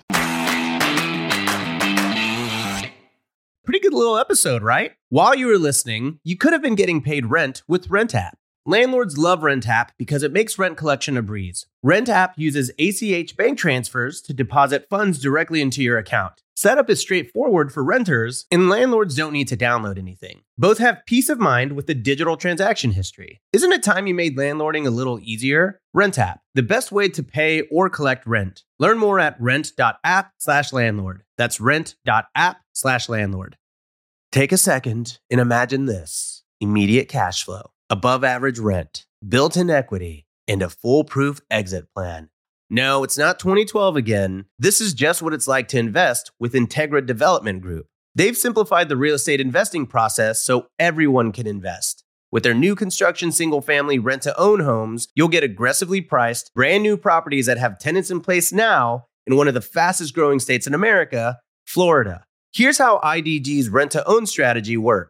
Pretty good little episode, right? While you were listening, you could have been getting paid rent with RentApp. Landlords love RentApp because it makes rent collection a breeze. RentApp uses ACH bank transfers to deposit funds directly into your account. Setup is straightforward for renters, and landlords don't need to download anything. Both have peace of mind with the digital transaction history. Isn't it time you made landlording a little easier? RentApp, the best way to pay or collect rent. Learn more at rent.app/landlord. That's rent.app/landlord. Take a second and imagine this: immediate cash flow, above average rent, built-in equity, and a foolproof exit plan. No, it's not 2012 again. This is just what it's like to invest with Integra Development Group. They've simplified the real estate investing process so everyone can invest. With their new construction single-family rent-to-own homes, you'll get aggressively priced, brand new properties that have tenants in place now in one of the fastest-growing states in America, Florida. Here's how IDG's rent-to-own strategy works.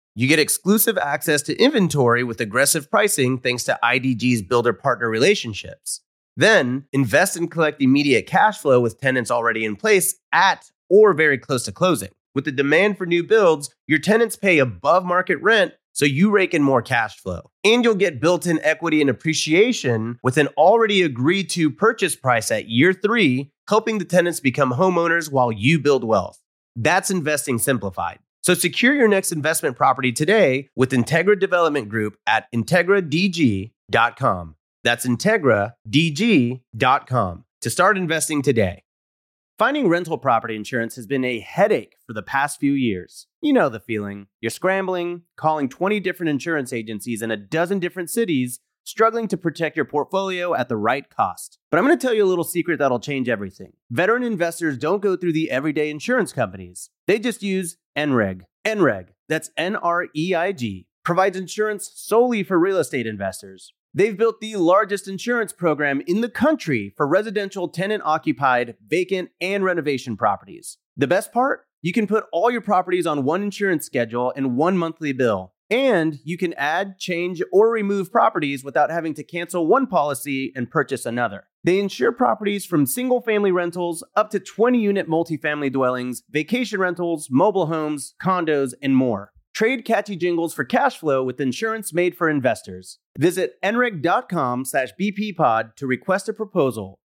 You get exclusive access to inventory with aggressive pricing thanks to IDG's builder-partner relationships. Then, invest and collect immediate cash flow with tenants already in place at or very close to closing. With the demand for new builds, your tenants pay above market rent, so you rake in more cash flow. And you'll get built-in equity and appreciation with an already agreed to purchase price at year 3, helping the tenants become homeowners while you build wealth. That's investing simplified. So secure your next investment property today with Integra Development Group at IntegraDG.com. That's IntegraDG.com to start investing today. Finding rental property insurance has been a headache for the past few years. You know the feeling. You're scrambling, calling 20 different insurance agencies in a dozen different cities, struggling to protect your portfolio at the right cost. But I'm going to tell you a little secret that'll change everything. Veteran investors don't go through the everyday insurance companies. They just use NREG. NREG, that's NREIG, provides insurance solely for real estate investors. They've built the largest insurance program in the country for residential tenant-occupied, vacant, and renovation properties. The best part? You can put all your properties on one insurance schedule and one monthly bill. And you can add, change, or remove properties without having to cancel one policy and purchase another. They insure properties from single-family rentals up to 20-unit multifamily dwellings, vacation rentals, mobile homes, condos, and more. Trade catchy jingles for cash flow with insurance made for investors. Visit nreg.com/bppod to request a proposal.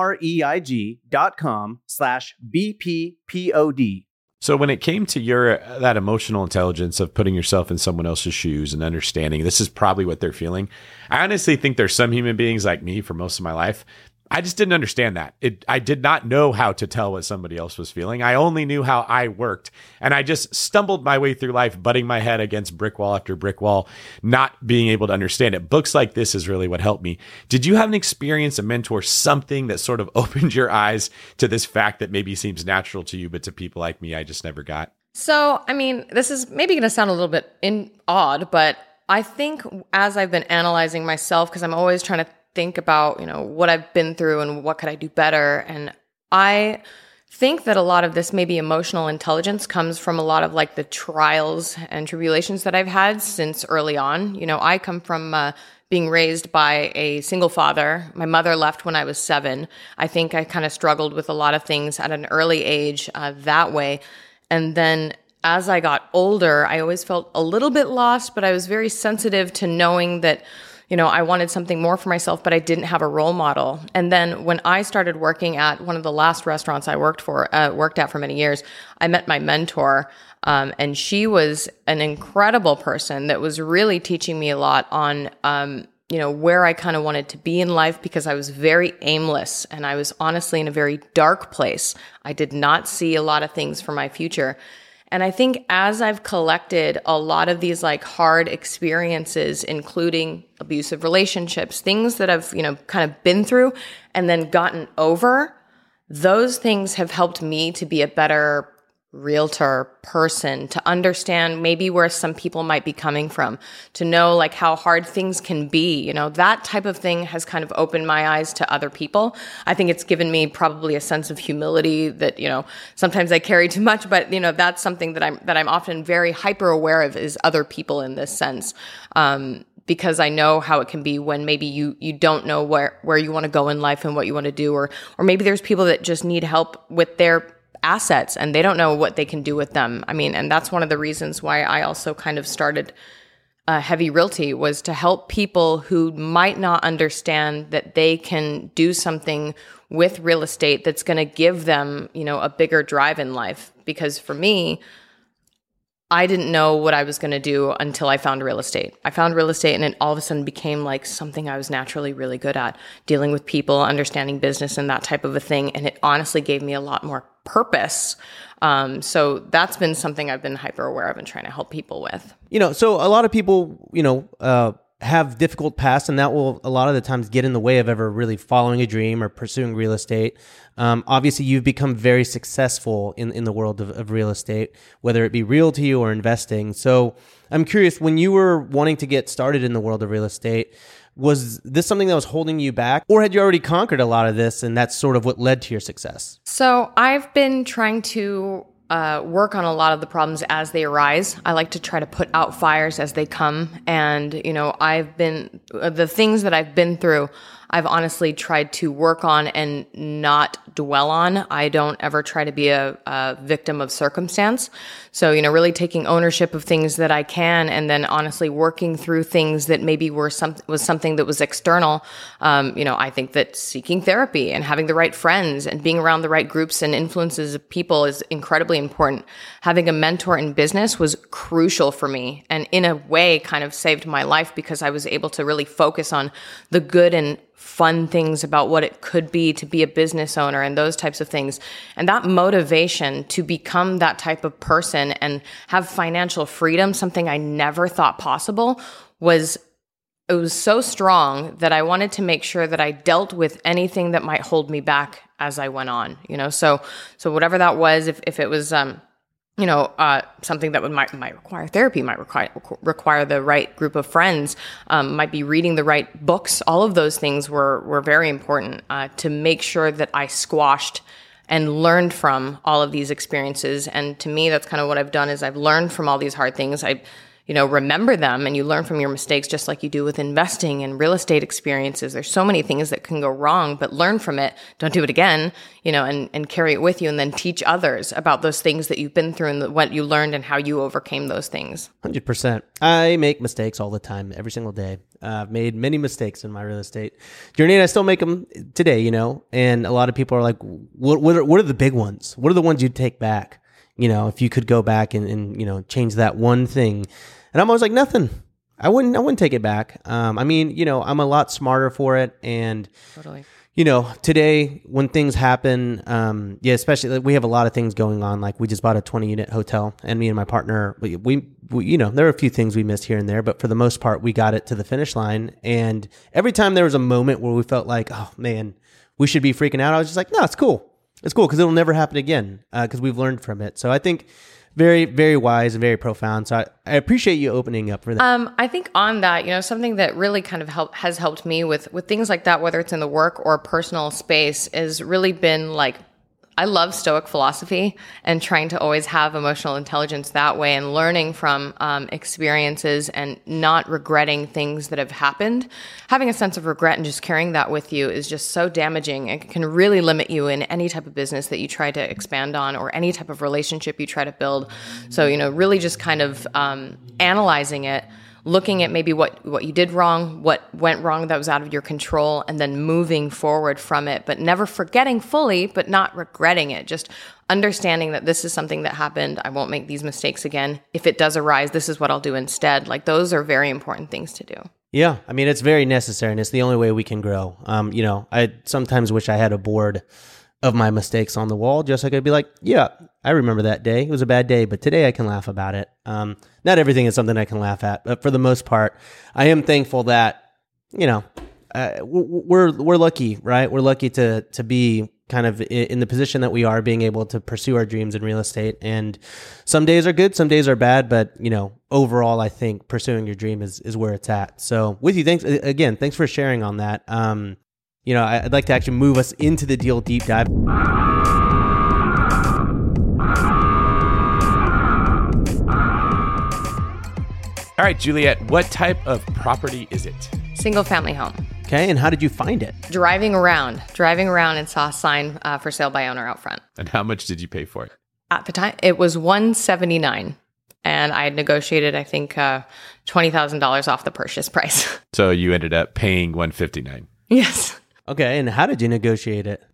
nreg.com/bppod. So when it came to that emotional intelligence of putting yourself in someone else's shoes and understanding this is probably what they're feeling, I honestly think there's some human beings like me for most of my life. I just didn't understand that. I did not know how to tell what somebody else was feeling. I only knew how I worked. And I just stumbled my way through life, butting my head against brick wall after brick wall, not being able to understand it. Books like this is really what helped me. Did you have an experience, a mentor, something that sort of opened your eyes to this fact that maybe seems natural to you, but to people like me, I just never got? So, I mean, this is maybe going to sound a little bit odd, but I think as I've been analyzing myself, because I'm always trying to think about, what I've been through and what could I do better. And I think that a lot of this maybe emotional intelligence comes from a lot of like the trials and tribulations that I've had since early on. I come from being raised by a single father. My mother left when I was 7. I think I kind of struggled with a lot of things at an early age that way. And then as I got older, I always felt a little bit lost, but I was very sensitive to knowing that I wanted something more for myself, but I didn't have a role model. And then when I started working at one of the last restaurants I worked at for many years, I met my mentor, and she was an incredible person that was really teaching me a lot on, where I kind of wanted to be in life, because I was very aimless and I was honestly in a very dark place. I did not see a lot of things for my future. And I think as I've collected a lot of these like hard experiences, including abusive relationships, things that I've, kind of been through and then gotten over, those things have helped me to be a better realtor person, to understand maybe where some people might be coming from, to know like how hard things can be. That type of thing has kind of opened my eyes to other people. I think it's given me probably a sense of humility that, sometimes I carry too much, but that's something that I'm often very hyper aware of, is other people in this sense. Because I know how it can be when maybe you don't know where you want to go in life and what you want to do, or maybe there's people that just need help with their assets and they don't know what they can do with them. I mean, and that's one of the reasons why I also kind of started Heavy Realty, was to help people who might not understand that they can do something with real estate that's going to give them, a bigger drive in life. Because for me, I didn't know what I was going to do until I found real estate. I found real estate and it all of a sudden became like something I was naturally really good at, dealing with people, understanding business and that type of a thing. And it honestly gave me a lot more purpose. So that's been something I've been hyper aware of and trying to help people with. So a lot of people, have difficult pasts, and that will a lot of the times get in the way of ever really following a dream or pursuing real estate. Obviously, you've become very successful in the world of real estate, whether it be realty or investing. So I'm curious, when you were wanting to get started in the world of real estate, was this something that was holding you back, or had you already conquered a lot of this and that's sort of what led to your success? So I've been trying to work on a lot of the problems as they arise. I like to try to put out fires as they come. And, the things that I've been through, I've honestly tried to work on and not dwell on. I don't ever try to be a victim of circumstance. So, really taking ownership of things that I can, and then honestly working through things that maybe was something that was external. I think that seeking therapy and having the right friends and being around the right groups and influences of people is incredibly important. Having a mentor in business was crucial for me, and in a way kind of saved my life, because I was able to really focus on the good and fun things about what it could be to be a business owner and those types of things. And that motivation to become that type of person and have financial freedom, something I never thought possible, was so strong that I wanted to make sure that I dealt with anything that might hold me back as I went on, so whatever that was, if it was, something that might require therapy, might require the right group of friends, might be reading the right books. All of those things were very important to make sure that I squashed and learned from all of these experiences. And to me, that's kind of what I've done, is I've learned from all these hard things. I remember them, and you learn from your mistakes, just like you do with investing and real estate experiences. There's so many things that can go wrong, but learn from it. Don't do it again, and carry it with you, and then teach others about those things that you've been through and what you learned and how you overcame those things. 100%. I make mistakes all the time, every single day. I've made many mistakes in my real estate journey, and I still make them today, and a lot of people are like, what are the big ones? What are the ones you'd take back? If you could go back and change that one thing. And I'm always like, nothing. I wouldn't take it back. I'm a lot smarter for it. And, totally. Today when things happen, especially we have a lot of things going on. Like we just bought a 20-unit hotel, and me and my partner, we there are a few things we missed here and there, but for the most part, we got it to the finish line. And every time there was a moment where we felt like, oh man, we should be freaking out, I was just like, no, it's cool. It's cool, because it'll never happen again, because we've learned from it. So I think very, very wise and very profound. So I appreciate you opening up for that. I think on that, something that really kind of has helped me with things like that, whether it's in the work or personal space, is really been like, I love Stoic philosophy and trying to always have emotional intelligence that way, and learning from experiences and not regretting things that have happened. Having a sense of regret and just carrying that with you is just so damaging. It can really limit you in any type of business that you try to expand on, or any type of relationship you try to build. So, really just kind of analyzing it, looking at maybe what you did wrong, what went wrong that was out of your control, and then moving forward from it, but never forgetting fully, but not regretting it. Just understanding that this is something that happened. I won't make these mistakes again. If it does arise, this is what I'll do instead. Like, those are very important things to do. Yeah. I mean, it's very necessary, and it's the only way we can grow. I sometimes wish I had a board of my mistakes on the wall, just so I could be like, yeah, I remember that day. It was a bad day, but today I can laugh about it. Not everything is something I can laugh at, but for the most part, I am thankful that, we're lucky, right? We're lucky to be kind of in the position that we are, being able to pursue our dreams in real estate. And some days are good, some days are bad, but overall, I think pursuing your dream is where it's at. So with you, thanks for sharing on that. I'd like to actually move us into the deal deep dive. All right, Juliet, what type of property is it? Single family home. Okay, and how did you find it? Driving around and saw a sign for sale by owner out front. And how much did you pay for it? At the time, it was $179, and I had negotiated, I think, $20,000 off the purchase price. So you ended up paying $159. Yes. Okay, and how did you negotiate it?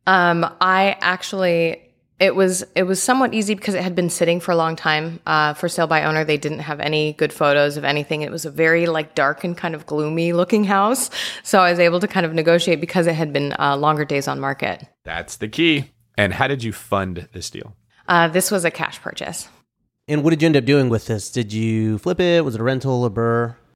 It was somewhat easy because it had been sitting for a long time for sale by owner. They didn't have any good photos of anything. It was a very dark and kind of gloomy looking house. So I was able to kind of negotiate because it had been longer days on market. That's the key. And how did you fund this deal? This was a cash purchase. And what did you end up doing with this? Did you flip it? Was it a rental, a burr?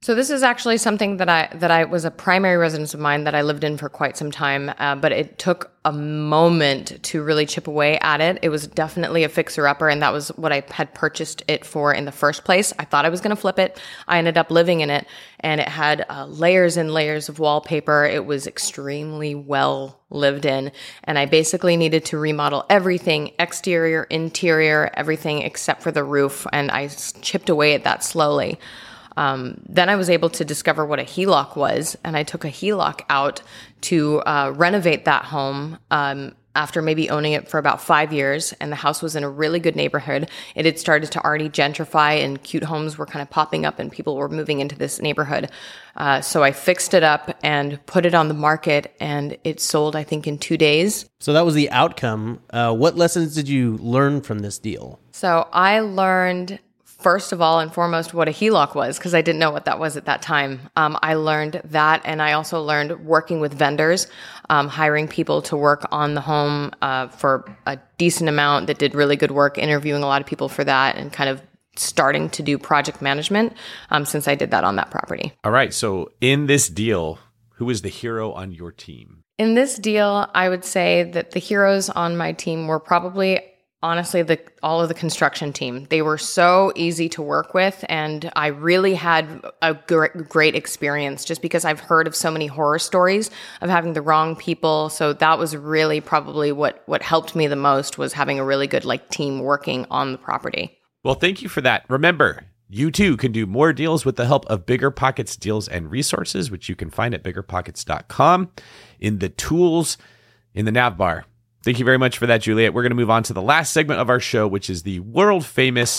So this is actually something that I was a primary residence of mine that I lived in for quite some time, but it took a moment to really chip away at it. It was definitely a fixer-upper, and that was what I had purchased it for in the first place. I thought I was going to flip it. I ended up living in it, and it had layers and layers of wallpaper. It was extremely well lived in, and I basically needed to remodel everything, exterior, interior, everything except for the roof, and I chipped away at that slowly. Then I was able to discover what a HELOC was, and I took a HELOC out to renovate that home after maybe owning it for about 5 years, and the house was in a really good neighborhood. It had started to already gentrify, and cute homes were kind of popping up, and people were moving into this neighborhood. So I fixed it up and put it on the market, and it sold, I think, in 2 days. So that was the outcome. What lessons did you learn from this deal? So I learned, first of all and foremost, what a HELOC was, because I didn't know what that was at that time. I learned that, and I also learned working with vendors, hiring people to work on the home for a decent amount that did really good work, interviewing a lot of people for that, and kind of starting to do project management since I did that on that property. All right. So in this deal, who is the hero on your team? In this deal, I would say that the heroes on my team were probably, honestly, all of the construction team. They were so easy to work with, and I really had a great experience just because I've heard of so many horror stories of having the wrong people. So that was really probably what helped me the most, was having a really good team working on the property. Well, thank you for that. Remember, you too can do more deals with the help of BiggerPockets Deals and Resources, which you can find at biggerpockets.com in the tools in the nav bar. Thank you very much for that, Juliet. We're going to move on to the last segment of our show, which is the world famous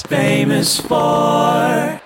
for.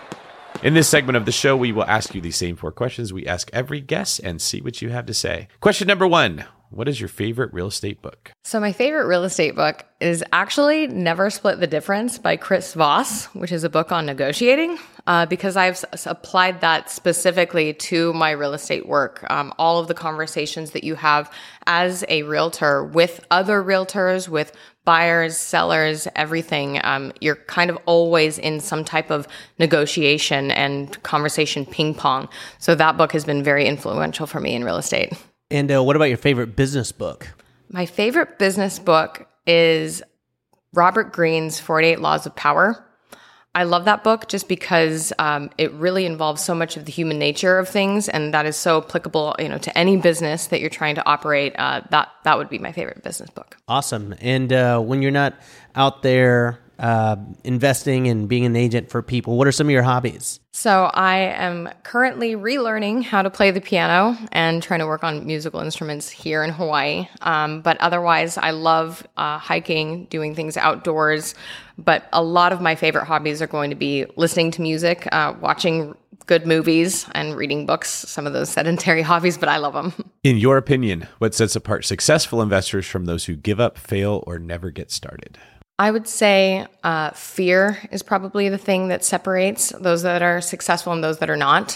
In this segment of the show, we will ask you the same 4 questions we ask every guest and see what you have to say. Question number 1. What is your favorite real estate book? So my favorite real estate book is actually Never Split the Difference by Chris Voss, which is a book on negotiating, because I've applied that specifically to my real estate work. All of the conversations that you have as a realtor with other realtors, with buyers, sellers, everything, you're kind of always in some type of negotiation and conversation ping pong. So that book has been very influential for me in real estate. And what about your favorite business book? My favorite business book is Robert Greene's 48 Laws of Power. I love that book just because it really involves so much of the human nature of things, and that is so applicable, to any business that you're trying to operate. That would be my favorite business book. Awesome. And when you're not out there investing and being an agent for people, what are some of your hobbies? So I am currently relearning how to play the piano and trying to work on musical instruments here in Hawaii. But otherwise, I love hiking, doing things outdoors. But a lot of my favorite hobbies are going to be listening to music, watching good movies, and reading books, some of those sedentary hobbies, but I love them. In your opinion, what sets apart successful investors from those who give up, fail, or never get started? I would say fear is probably the thing that separates those that are successful and those that are not.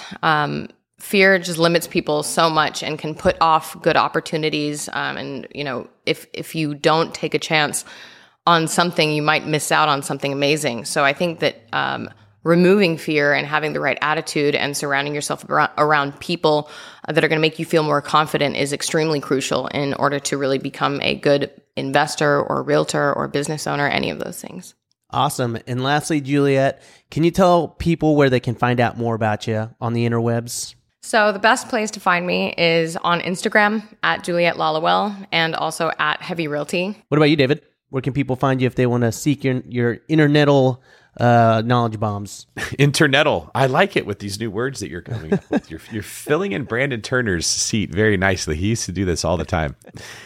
Fear just limits people so much and can put off good opportunities. And if you don't take a chance on something, you might miss out on something amazing. So I think that removing fear and having the right attitude and surrounding yourself around people that are going to make you feel more confident is extremely crucial in order to really become a good investor or realtor or business owner, any of those things. Awesome. And lastly, Juliet, can you tell people where they can find out more about you on the interwebs? So the best place to find me is on Instagram at Juliet Lalawell and also at Heavy Realty. What about you, David? Where can people find you if they want to seek your internetal knowledge bombs? Internetal. I like it with these new words that you're coming up with. You're filling in Brandon Turner's seat very nicely. He used to do this all the time.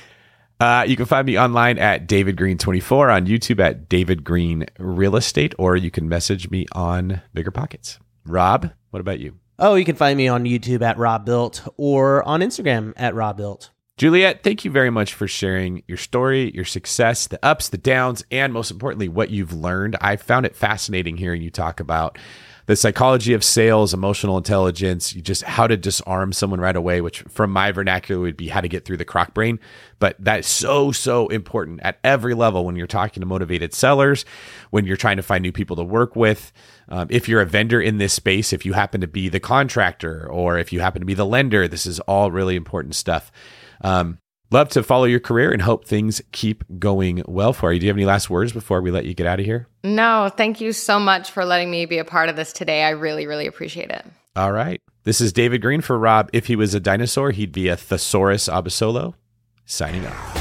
You can find me online at David Green 24, on YouTube at David Green Real Estate, or you can message me on BiggerPockets. Rob, what about you? Oh, you can find me on YouTube at Rob Built or on Instagram at Rob Built. Juliet, thank you very much for sharing your story, your success, the ups, the downs, and most importantly, what you've learned. I found it fascinating hearing you talk about the psychology of sales, emotional intelligence, how to disarm someone right away, which from my vernacular would be how to get through the crock brain. But that is so important at every level when you're talking to motivated sellers, when you're trying to find new people to work with. If you're a vendor in this space, if you happen to be the contractor or if you happen to be the lender, this is all really important stuff. Love to follow your career and hope things keep going well for you. Do you have any last words before we let you get out of here? No, thank you so much for letting me be a part of this today. I really, really appreciate it. All right. This is David Green for Rob. If he was a dinosaur, he'd be a Thesaurus Abasolo. Signing off.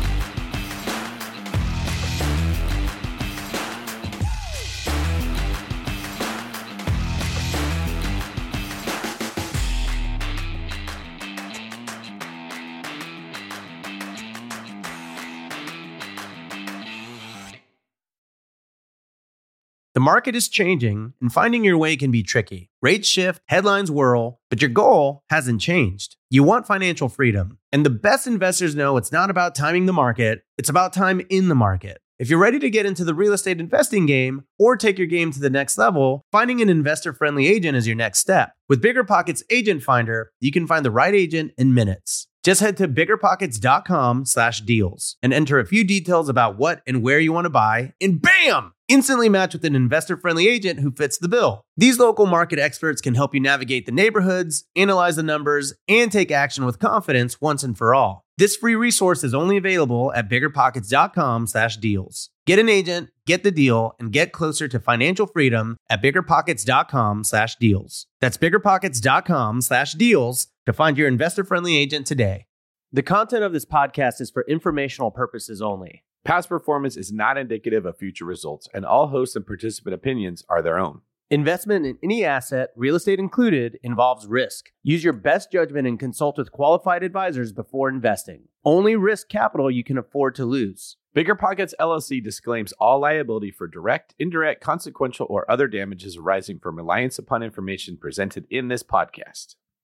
The market is changing, and finding your way can be tricky. Rates shift, headlines whirl, but your goal hasn't changed. You want financial freedom, and the best investors know it's not about timing the market, it's about time in the market. If you're ready to get into the real estate investing game or take your game to the next level, finding an investor-friendly agent is your next step. With BiggerPockets Agent Finder, you can find the right agent in minutes. Just head to biggerpockets.com/deals and enter a few details about what and where you want to buy, and bam! Instantly match with an investor-friendly agent who fits the bill. These local market experts can help you navigate the neighborhoods, analyze the numbers, and take action with confidence once and for all. This free resource is only available at biggerpockets.com/deals. Get an agent, get the deal, and get closer to financial freedom at biggerpockets.com/deals. That's biggerpockets.com/deals to find your investor-friendly agent today. The content of this podcast is for informational purposes only. Past performance is not indicative of future results, and all host and participant opinions are their own. Investment in any asset, real estate included, involves risk. Use your best judgment and consult with qualified advisors before investing. Only risk capital you can afford to lose. BiggerPockets LLC disclaims all liability for direct, indirect, consequential, or other damages arising from reliance upon information presented in this podcast.